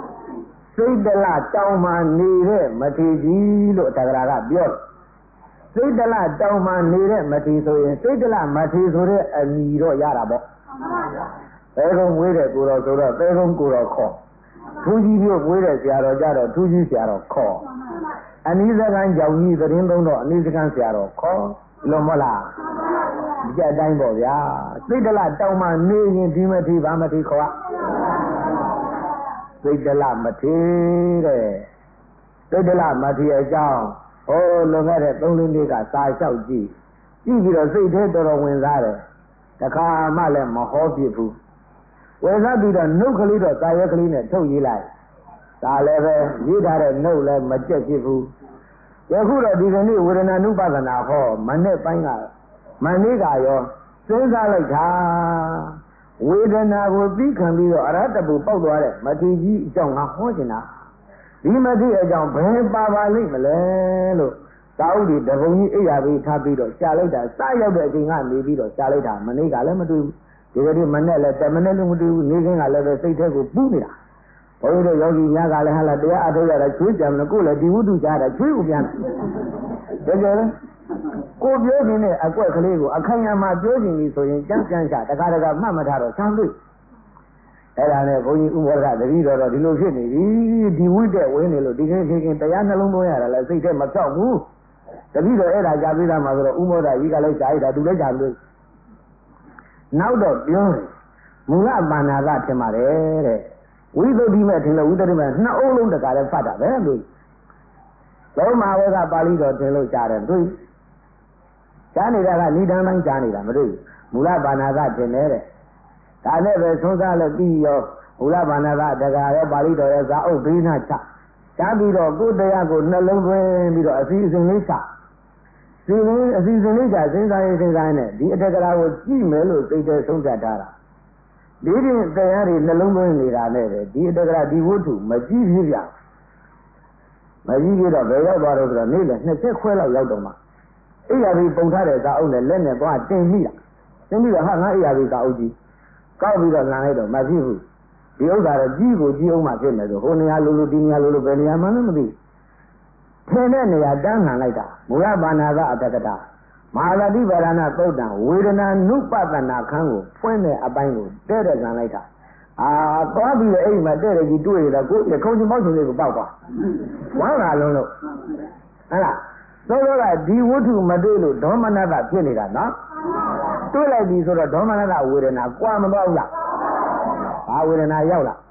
စိတ်တလတောင်းမှနေတဲ့မထေကြီးလို့တက္ကရာကပြောစိတ်တလတောင်မှနေတဲ့မထေဆိုရင်စိတ်တလမထေဆိုတဲ့အမည်တော့ရတာပေါ့သဲကုန်းမွေးတဲ့ကိုတော်ဆိုတော့သဲကုန်းကိုတော်ခေါ်ထူးကြီးမျိုးမွေးတဲ့ဆရာတော်ကြတော့ထူးကြီးဆရာတော်ခေါ်အနည်းစကန်ကြောင့်ကြီးသတင်းသုံးတော့အနည်းစကန်ဆရာတော်ခေါ်လွန်မလားကြက်တိုင်းပေါ့ဗျာစိတ်တလတောင်မှနေရင်ဒီမထေဘာမထေခေါ်စိတ်တလမထေတဲ့စိတ်တလမထေအကြောင်းဟိုလွန်ခဲ့တဲ့3 နှစ်ကစာလျှောက်ကြည့်ပြီးတော့စိတ်ထဲတော်တော်ဝင်စားတယ်တခါမှလည်းမဟောပြဘူးဝယ်စားပြီးတော့နှုတ်ကလေးတော့စာရွက်ကလေးနဲ့ထုတ်ရေးလိုက်ဒါလည်းပဲရေးထားတဲ့နှုတ်လည်းမကြက်ဖြစ်ဘူးယခုတော့ဒီကနေ့ဝေဒနာနုပဒနာဟောမနေ့ပိုင်းကမနေ့ကရောစဉ်းစားလိုက်တာဝေဒနာကိုသိခံပြီးတော့အရဟတပုပေါက်သွားတဲ့မထေကြီးအကြောင်းငါဟောချင်တာဒီမထေအကြောင်းဘယ်ပါပါလိမ့်မလဲလို့သာဥဒီတပုံကြီးအိယာပြီးထားပြီးတော့ရှားလိုက်တာစရောက်တဲ့အချိန်ကနေပြီးတော့ရှားလိုက်တာမနေ့ကလည်းမတွေ့ဘူးဒီကနေ့မနေ့လည်း10မိနစ်လည်းမတွေ့ဘူးနေ့ကလည်းပဲစိတ်ထဲကိုပူးနေတာဘုန်းကြီးတို့ယောဂီများကလည်းဟာလာတရားအထုတ်ရတာချွေးကြံလို့ကိုယ်လည်းဒီဝိတုကြားတာချွေးကိုပြန်တယ်ကြတယ်ကိုပြောခြင်းနဲ့အကွက်ကလေးကိုအခိုင်အမာပြောခြင်းပြီဆိုရင်ကြမ်းကြမ်းချတခါတခါမှတ်မထားတော့ဆန်းတွေ့အဲ့ဒါနဲ့ဘုန်းကြီးဥမောဒတတိတော်ဒီလိုဖြစ်နေပြီဒီဝိတက်ဝင်းနေလို့ဒီခေတ်ခေတ်တရားနှလုံးသွင်းရတာလည်းစိတ်ထဲမဖြောက်ဘူးတတိတော်အဲ့ဒါကြာပြီးသားမှာဆိုတော့ဥမောဒကြီးကလည်းကြာရတာသူလည်းကြာလို့နောက်တော့ပြောတယ်မူလပါဏာကထင်ပါတယ်တဲ့ဝိသုဒ္ဓိမဲ့ထင်လို့ဝိသုဒ္ဓိမဲ့နှစ်အုပ်လုံးတကာလည်းဖတ်တာပဲလို့လောမဝေကပါဠိတော်ထင်လို့ကြားတယ်တွေ့ကြားနေတာကဏိဒံတိုင်းကြားနေတာမတွေ့ဘူးမူလပါဏာကထင်တယ်တဲ့ဒါနဲ့ပဲသုံးစားလို့ပြီးရောမူလပါဏာကတကာရောပါဠိတော်ရဲ့ဇာအုပ်ဘေးနာချကြားပြီးတော့ကိုယ်တရားကိုနှလုံးသွင်းပြီးတော့အစီအစဉ်လေးချစီရင်အစီအစဉ်လေးချစဉ်းစားရေးစဉ်းစားနဲ့ဒီအတ္တကရာကိုကြည့်မယ်လို့သိတဲ့ဆုံးဖြတ်ထားတာဒီရင်တရားတွေနှလုံးသွင်းနေတာနဲ့ပဲဒီအတ္တကရာဒီဝတ္ထုမကြည့်ဖြစ်ပြမကြည့်ပြတော့ဘယ်ရောက်သွားတော့ဆိုတော့နေ့လည်း20ခွဲလောက်ရောက်တော့မှအိယာပြီးပုံထားတဲ့ဇာအုပ်နဲ့လက်နဲ့သွားတင်မိတာတင်ပြီးတော့ဟာငါအိယာပြီးဇာအုပ်ကြီးကောက်ပြီးတော့လန်လိုက်တော့မဖြစ်ဘူးဒီဥစ္စာတော့ကြီးကိုကြီးအောင်မှဖြစ်မယ်ဆိုဟိုနေရာလိုလိုဒီနေရာလိုလိုဘယ်နေရာမှလည်းမသိထင်တဲ့နေရာတန်းခံလိုက်တာမူလပါဏာကအတ္တကတာမဟာသတိပရဏသုတ်တံဝေဒနာနုပဒနာခန်းကိုဖွင့်တဲ့အပိုင်းကိုတဲ့တဲ့ခံလိုက်တာသွားပြီးတော့အဲ့ဒီမှာတဲ့တဲ့ကြီးတွေ့ရတော့ကိုယ်ခုံချင်ပေါက်ချင်လေးကိုပေါက်သွားဝမ်းလာလုံးလို့ဟဲ့လားသို့တော့ကဒီဝတ္ထုမတွေ့လို့ဒေါမနတဖြစ်နေတာနော်တွေ့လိုက်ပြီဆိုတော့ဒေါမနတဝေဒနာကြွားမသွားဘူးလားဘာဝေဒနာရောက်လား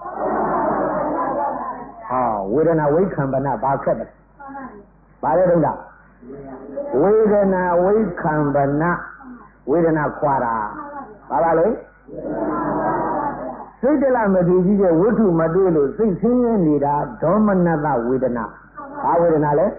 ဝေဒနာဝိခံပနာဘာခက်တယ်ဘာလဲတော့လားဝေဒနာဝိခံပနာဝေဒနာခွာတာဘာပါလဲစိတ်တလမတည်ကြီးတဲ့ဝတ္ထုမတွေ့လို့စိတ်ဆင်းရဲနေတာဒေါမနတဝေဒနာဘာဝေဒနာလဲ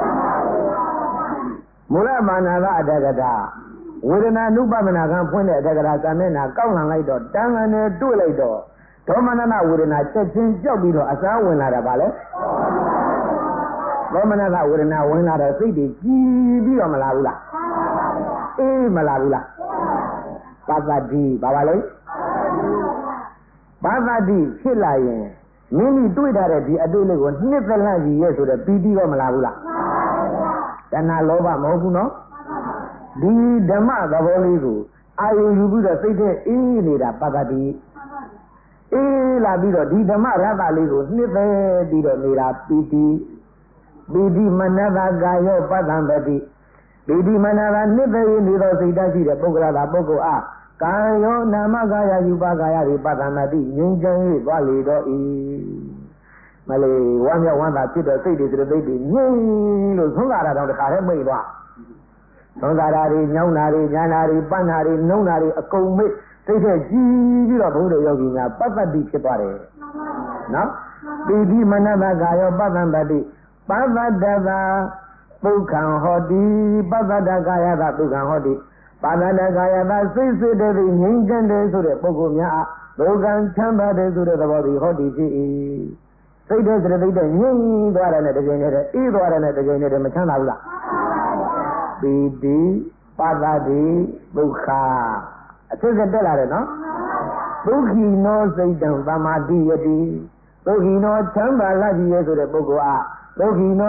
မူလမာနာကအတ္တကတာဝေဒနာနုပဒနာကဖွင့်တဲ့အတ္တကတာကံနဲ့နာကောက်လှန်လိုက်တော့တန်ခံနဲ့တွေ့လိုက်တော့ဒေါမနတဝေဒနာချက်ချင်းကြောက်ပြီးတော့အစားဝင်လာတာပါလေဒေါမနတဝေဒနာဝင်လာတော့စိတ်တွေကြီးပြီးတော့မလာဘူးလားအေးမလာဘူးလားပတ္တိဘာပါလဲပတ္တိဖြစ်လာရင်မိမိတွေ့ထားတဲ့ဒီအတွေ့လေးကိုနှစ်သက်လာကြီးရဲ့ဆိုတော့ပီတိတော့မလာဘူးလားတဏှာလောဘမဟုတ်ဘူးနော်ဒီဓမ္မသဘောလေးကိုအာယုယူပြီးတော့စိတ်ထဲအေးနေတာပတ္တိအေးလာပြီးတော့ဒီဓမ္မရတ္တလေးကိုနှစ်သက်ပြီးတော့နေတာပီတိမနတကာယောပတ္တံပတိပီတိမနတာနှစ်သက်နေသောစိတ်ဓာတ်ရှိတဲ့ပုဂ္ဂလသာပုဂ္ဂိုလ်အားကာယောနာမကာယယူပကာယတွေပတ္တမတိငြိမ်းချမ်း၍သွားလေတော့ဤမလေးဝမ်းမြောက်ဝမ်းသာဖြစ်တဲ့စိတ်တွေစိတ်တွေငြိမ်းလို့သုံးတာတော့တခါတည်းမိတ်သွားသုံးတာတွေညောင်းတာတွေညာတာတွေပန်းတာတွေနှုံတာတွေအကုန်မိတ်စိတ်ထဲကြီးပြီးတော့ဘုရားယောဂီများပတ္တိဖြစ်သွားတယ်နော်ပိဋိမနတကာယောပတ္တံပတိပတ္တတသာဒုက္ခံဟောတိပတ္တကာယသာဒုက္ခံဟောတိပတ္တကာယသာစိတ်စစ်တဲ့ငြိမ်းချမ်းတယ်ဆိုတဲ့ပုဂ္ဂိုလ်များဒုက္ခံချမ်းသာတယ်ဆိုတဲ့သဘောဒီဟောတိဖြစ်၏စိတ်တဲ့စိတ်တဲ့ငြိမ်းသွားတယ်နဲ့တကယ်နဲ့အေးသွားတယ်နဲ့တကယ်နဲ့မချမ်းသာဘူးလားပိတိပတ္တိဒုက္ခအစစ်စစ်တက်လာတယ်နော်ဒုက္ခိနောစိတ်တံသမာတိယတိဒုက္ခိနောချမ်းသာလာကြည့်ရဲ့ဆိုတဲ့ပုဂ္ဂိုလ်အားဒုက္ခိနော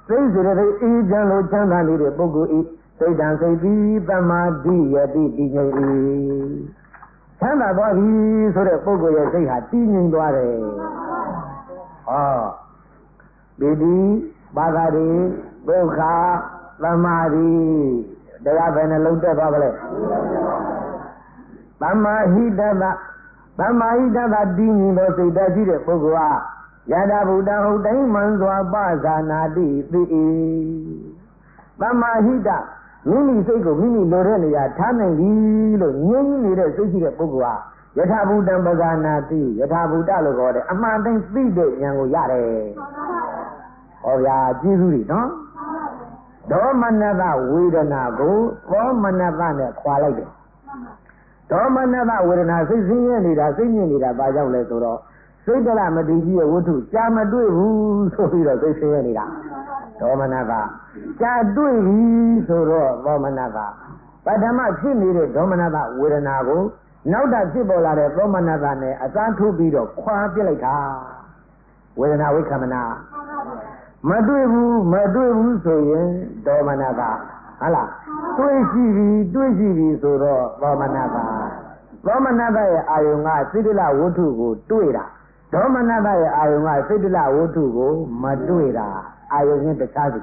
စိတ်စေတသိက်အေးချမ်းလို့ချမ်းသာနေတဲ့ပုဂ္ဂိုလ်ဤစိတ်တံစိတ်သည်သမာဓိယတိတည်ငြိမ်၏ချမ်းသာသွားပြီဆိုတဲ့ပုဂ္ဂိုလ်ရဲ့စိတ်ဟာတည်ငြိမ်သွားတယ်ဟောပိတိပါဒတိဒုက္ခသမာဓိတရားပဲနှလုံးတက်သွားပါလေသမာဟိတတတည်ငြိမ်သောစိတ်ဓာတ်ရှိတဲ့ပုဂ္ဂိုလ်ဟာယတဗုဒ္ဓဟုတ်တိုင်းမှန်စွာပါဇာနာတိသိ၏သမာဟိတမိမိစိတ်ကိုမိမိလိုတဲ့နေရာထားနိုင်ပြီလို့ငြိမ်းနေတဲ့စိတ်ရှိတဲ့ပုဂ္ဂိုလ်ဟာယထာဘူတံပဇာနာတိယထာဘူတလို့ခေါ်တယ်အမှန်တိုင်းသိတဲ့ဉာဏ်ကိုရတယ်ဟောဗျာကျေးဇူးတွေနော်ဒေါမနတဝေဒနာကိုသောမနတနဲ့ခွာလိုက်တယ်ဒေါမနတဝေဒနာစိတ်ဆင်းရဲနေတာစိတ်ညစ်နေတာဘာကြောင့်လဲဆိုတော့စိတ်တလမတိကြီးရဲ့ဝတ္ထုကြာမတွေ့ဘူးဆိုပြီးတော့စိတ်ဆင်းရဲနေတာဒေါမနတကြာတွေ့ပြီဆိုတော့သောမနတပထမဖြစ်နေတဲ့ဒေါမနတဝေဒနာကိုနောက်တာဖြစ်ပေါ်လာတဲ့သောမနတနဲ့အစားထိုးပြီးတော့ခွာပြစ်လိုက်တာဝေဒနာဝိက္ခမနာမတွေ့ဘူးဆိုရင်ဒေါမနတဟုတ်လားတွေ့ရှိပြီဆိုတော့သောမနတသောမနတရဲ့အာယုံကစိတ္တလဝတ္ထုကိုတွေ့တာဒေါမနတရဲ့အာယုံကစိတ္တလဝတ္ထုကိုမတွေ့တာအာယုံချင်းတခြားစီ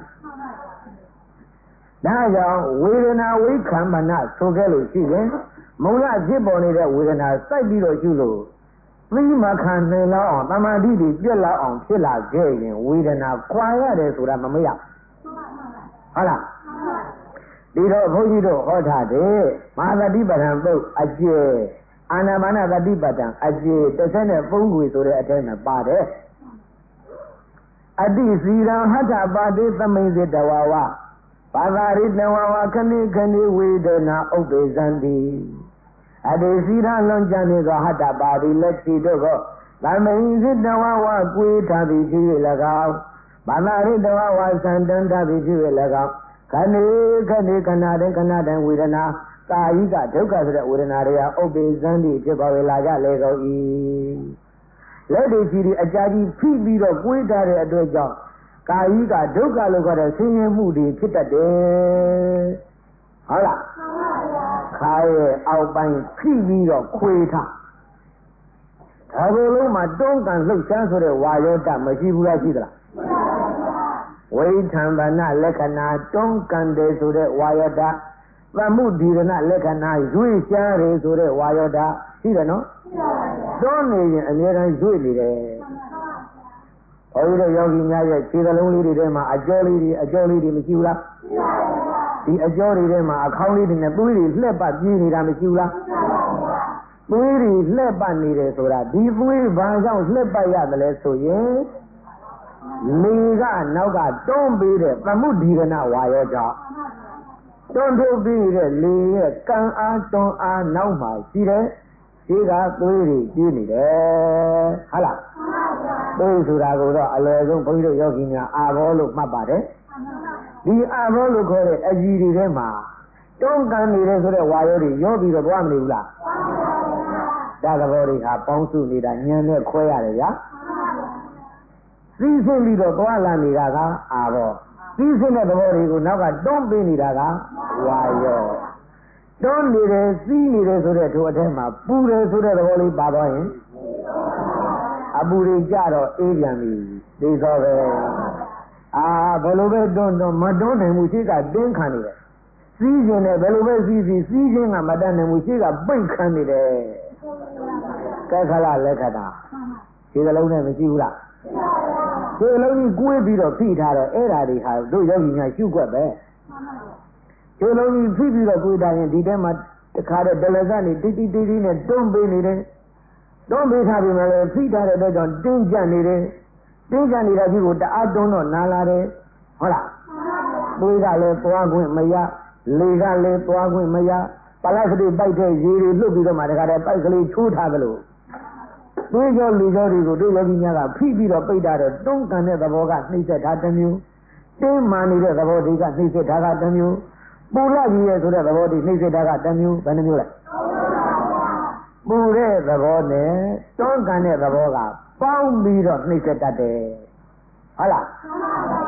ဒါကြောင့်ဝေဒနာဝိခံမနာဆိုခဲ့လို့ရှိရင်မုံရဖြစ်ပေါ်နေတဲ့ဝေဒနာစိုက်ပြီးတော့ရှုလို့သိမခံနိုင်လောက်အောင်တမာတိတွေပြက်လောက်အောင်ဖြစ်လာခဲ့ရင်ဝေဒနာခွာရတယ်ဆိုတာမမေ့ရဟုတ်လားဒီတော့ဘုန်းကြီးတို့ဟောထားတယ်မဟာသတိပဋ္ဌာန်ပုဒ်အကျေအာနာပါနသတိပဋ္ဌာန်အကျေ30ပုံခွေဆိုတဲ့အထဲမှာပါတယ်အတိစီရံဟထပါတိသမိန်စေတဝါဝဘာသာရိတဝါဝခဏိခဏိဝေဒနာဥပ္ပေဇံတိအတိစီရံလွန်ကြနေသောဟထပါတိလက်စီတို့ကိုသမိန်စေတဝါဝကွေးထားသည်ဖြစ်၍၎င်းဘာသာရိတဝါဝစံတန်ထားသည်ဖြစ်၍၎င်းခဏိခဏတိုင်းဝေဒနာကာယိကဒုက္ခဆိုတဲ့ဝေဒနာတွေကဥပ္ပေဇံတိဖြစ်ပေါ်လာကြလေကုန်၏လက်တွေကြီးဒီအကြာကြီးဖိပြီးတော့ကွေးထားတဲ့အတွက်ကြောင့်ကာယိကဒုက္ခလို့ခေါ်တဲ့ဆင်းရဲမှုတွေဖြစ်တတ်တယ်ဟုတ်လားခါရဲ့အောက်ပိုင်းဖိပြီးတော့ခွေထားဒါဘလုံးမှာတွန်းကန်လှုပ်ရှားဆိုတဲ့ဝါယောတမရှိဘူးလားရှိသလားဝိထံဗနာလက္ခဏာတွန်းကန်တယ်ဆိုတဲ့ဝါယောတသမုဒိရဏလက္ခဏာရွေ့ရှားတယ်ဆိုတဲ့ဝါယောတရှိတယ်နော်တွန်းနေရင်အများအားရွေ့နေတယ်ဘုန်းကြီးတို့ယောဂီများရဲ့ခြေသလုံးလေးတွေထဲမှာအကျော်လေးတွေမရှိဘူးလားဒီအကျော်တွေထဲမှာအခေါင်းလေးတွေနဲ့သွေးတွေလှက်ပတ်ပြေးနေတာမရှိဘူးလားသွေးတွေလှက်ပတ်နေတယ်ဆိုတာဒီသွေးဘာကြောင့်လှက်ပတ်ရတယ်လဲဆိုရင်လေကနောက်ကတွန်းပေးတဲ့သမုဒိရဏဝါယောကြောင့်တွန်းထုတ်ပြီးတဲ့လေရဲ့ကံအားတွန်းအားနောက်မှာရှိတယ်ဒီကသွေးတွေပြေးနေတယ်ဟုတ်လားသွေးဆိုတာကိုတော့အလွယ်ဆုံးဘုန်းကြီးတို့ယောဂီများအာဘောလို့မှတ်ပါတယ်ဒီအာဘောလို့ခေါ်တဲ့အကြည်တွေထဲမှာတွန်းကန်နေတယ်ဆိုတဲ့ဝါယောတွေရောပြီးတော့သွားမနေဘူးလားဒါသဘောတွေဟာပေါင်းစုနေတာညံနဲ့ခွဲရတယ်ဗျာစီးဆင်းပြီးတော့သွားလာနေတာကအာဘောစီးဆင်းတဲ့သဘောတွေကိုနောက်ကတွန်းပေးနေတာကဝါယောတွန်းနေတယ်စီးနေတယ်ဆိုတဲ့ထိုအထက်မှာပူတယ်ဆိုတဲ့သဘောလေးပါသွားရင်အပူတွေကြတော့အေးပြန်ပြီဒီသောပဲဘယ်လိုပဲတွန်းမတွန်းနိုင်ဘူးရှိကတင်းခံနေတယ်စီးခြင်းနဲ့ဘယ်လိုပဲစီးခြင်းကမတတ်နိုင်ဘူးရှိကပိတ်ခံနေတယ်ကဲခလာလက်ခတာဒီကလုံးနဲ့မရှိဘူးလားဒီလုံးကြီးကွေးပြီးတော့ဖိထားတော့အဲ့ဓာတွေဟာတို့ယောဂီများရှုွက်ပဲဒီလုံးကြီးဖိပြီးတော့ကွေးထားရင်ဒီထဲမှာတခါတော့ဒလစနေတိနဲ့တွန်းပေးနေတယ်တွန်းပေးထားပြီမလဲဖိထားတဲ့အတွက်ကြောင့်တင်းကြပ်နေတယ်တင်းကြပ်နေတာကြီးကိုတအားတွန်းတော့နာလာတယ်ဟုတ်လားသွေးကလည်းသွားခွင့်မရလေကလည်းသွားခွင့်မရပလတ်စတိပိုက်တဲ့ရေတွေလွတ်ပြီးတော့မှတခါတည်းပိုက်ကလေးချိုးထားသလိုသွေးကြောလူကြောတွေကိုတို့ယောဂီများကဖိပြီးတော့ပိတ်တာတော့တွန်းကန်တဲ့သဘောကနှိမ့်ဆက်တာတစ်မျိုးတင်းမာနေတဲ့သဘောတွေကနှိမ့်ဆက်တာကတစ်မျိုးပူလာကြီးရဲ့ဆိုတဲ့သဘောတွေနှိမ့်ဆက်တာကတစ်မျိုးဘယ်နှမျိုးလဲပူတဲ့သဘောနဲ့တွန်းကန်တဲ့သဘောကပေါင်းပြီးတော့နှိမ့်ဆက်တတ်တယ်ဟုတ်လား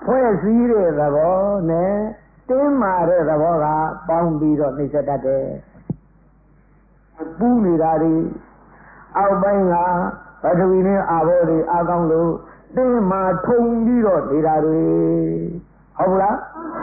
ဖွဲ့စည်းတဲ့သဘောနဲ့တင်းမာတဲ့သဘောကပေါင်းပြီးတော့နှိမ့်ဆက်တတ်တယ်ပူးနေတာတွေအောက်ပိုင်းကပထဝီနဲ့အာဘောတွေအကောင်းလို့တင်းမာထုံပြီးတော့နေတာတွေဟုတ်လား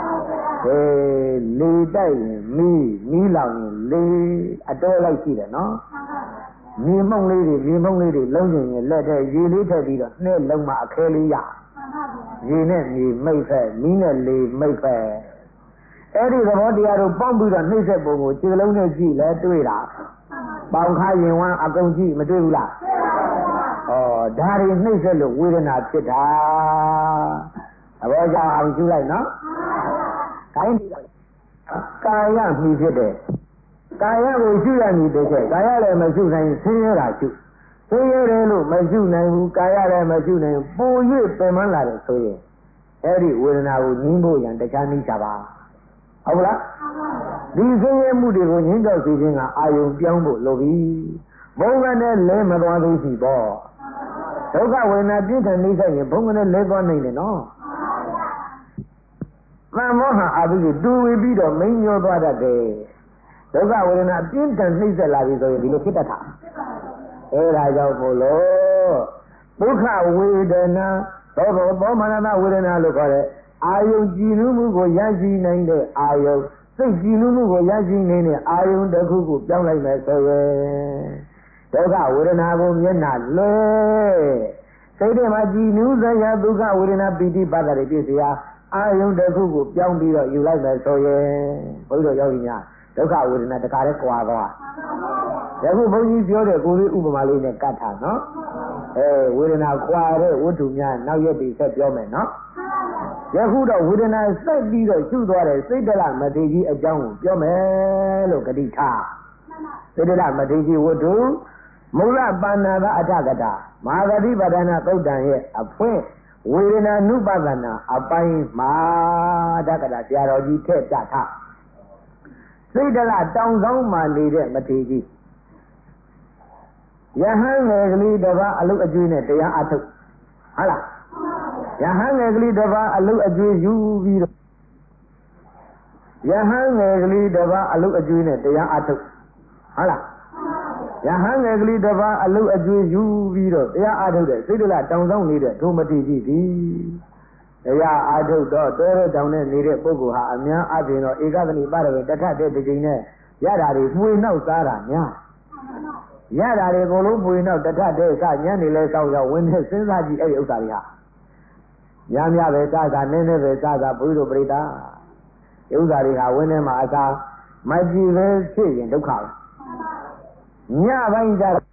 လေတိုက်ရင်မီးလောင်ရင်လေအတော်လိုက်ရှိတယ်နော်မြေမှုန့်လေးတွေလုံးကျင်ရင်လက်ထဲရေလေးထည့်ပြီးတော့နှဲလုံးမှအခဲလေးရရေနဲ့မြေမိတ်ဖက်မီးနဲ့လေမိတ်ဖက်အဲ့ဒီသဘောတရားတို့ပေါင်းပြီးတော့နှိမ့်ဆက်ပုံကိုခြေလုံးနဲ့ကြည့်လဲတွေ့တာပေါင်ခါရင်ဝမ်းအကုန်ကြည့်မတွေ့ဘူးလားဒါတွေနှိမ့်ဆက်လို့ဝေဒနာဖြစ်တာသဘောကျအောင်ရှုလိုက်နော်ခိုင်းကာယမှီဖြစ်တယ်ကာယကိုရှုရမည်တဲ့ကာယလည်းမရှုနိုင်ဆင်းရဲတာရှုဆင်းရဲတယ်လို့မရှုနိုင်ဘူးကာယလည်းမရှုနိုင်ပို၍ပင်မလာတယ်ဆိုရင်အဲ့ဒီဝေဒနာကိုငြင်းဖို့ရန်တခြားနည်းချပါဟုတ်လားဒီဆင်းရဲမှုတွေကိုငြင်းတော့စီခြင်းကအာယုံပြောင်းဖို့လိုပြီဘုံကနဲ့လဲမသွားသေးရှိပေါ့ဒုက္ခဝေဒနာပြည့်ထန်နေဆိုင်ရင်ဘုံကနဲ့လဲသွားနိုင်တယ်နော်သံမောဟအာဘိကိုတူဝေပြီးတော့မိန်ညောသွားတတ်တယ်ဒုက္ခဝေဒနာပြင်းထန်နှိမ့်ဆက်လာပြီဆိုရင်ဒီလိုဖြစ်တတ်တာအဲဒါကြောင့်မို့လို့ဒုက္ခဝေဒနာသောမနတဝေဒနာလို့ခေါ်တဲ့အာယုံကြည်နူးမှုကိုရရှိနိုင်တဲ့အာယုံစိတ်ကြည်နူးမှုကိုရရှိနိုင်တဲ့အာယုံတစ်ခုကိုပြောင်းလိုက်မယ်ဆိုရင်ဒုက္ခဝေဒနာကိုမျက်နှာလွဲစိတ်ထဲမှာကြည်နူးစရာဒုက္ခဝေဒနာပီတိပါဒတွေပြည့်စရာအာယုံတစ်ခုကိုပြောင်းပြီးတော့ယူလိုက်မယ်ဆိုရင်ဘုရားယောဂီများဒုက္ခဝေဒနာတခါတည်းကွာသွားယခုဘုန်းကြီးပြောတဲ့ကိုယ်လေးဥပမာလေးနဲ့ကတ်ထားနော်ဝေဒနာကွာတဲ့ဝတ္ထုများနောက်ရက်ပြီးဆက်ပြောမယ်နော်ယခုတော့ဝေဒနာစိုက်ပြီးတော့ရှုသွားတဲ့စိတ်တလမထေကြီးအကြောင်းကိုပြောမယ်လို့ဂတိထားစိတ်တလမထေကြီးဝတ္ထုမူလပါဏာကအထကတာမဟာဂတိပဒနာသုတ်တံရဲ့အဖွင့်ဝေဒနာနုပဒနာအပိုင်းမှာတက္ကတာဆရာတော်ကြီးထည့်ပြထားစိတ်တလတောင်ဆောင်မှနေတဲ့မထေကြီးယဟန်ငယ်ကလေးတစ်ပါးအလုတ်အကျွေးနဲ့တရားအထုတ်ဟုတ်လားယဟန်ငယ်ကလေးတစ်ပါးအလုတ်အကျွေးယူပြီးတော့ယဟန်ငယ်ကလေးတစ်ပါးအလုတ်အကျွေးနဲ့တရားအထုတ်ဟုတ်လားယဟန်ငယ်ကလေးတစ်ပါးအလုတ်အကျွေးယူပြီးတော့တရားအထုတ်တဲ့စိတ်တလတောင်ဆောင်နေတဲ့ဒုမထေကြီးသည်တရားအထုတ်တော့တောရဲတောင်နဲ့နေတဲ့ပုဂ္ဂိုလ်ဟာအများအပြည့်တော့ဧကဂတိပါရဝေတထတဲ့တစ်ချိန်နဲ့ရတာတွေမှွေနောက်စားတာများရတာတွေအကုန်လုံးမှွေနောက်တထတဲ့ကညနေလဲဆောက်ရောက်ဝင်နေစဉ်းစားကြည့်အဲ့ဒီဥစ္စာတွေဟာများပဲစားတာနည်းနည်းပဲစားတာဘုရားတို့ပြိတ္တာဥစ္စာတွေဟာဝင်နေမှာအစားမကြည့်ပဲဖြစ်ရင်ဒုက္ခပဲညပိုင်းကြ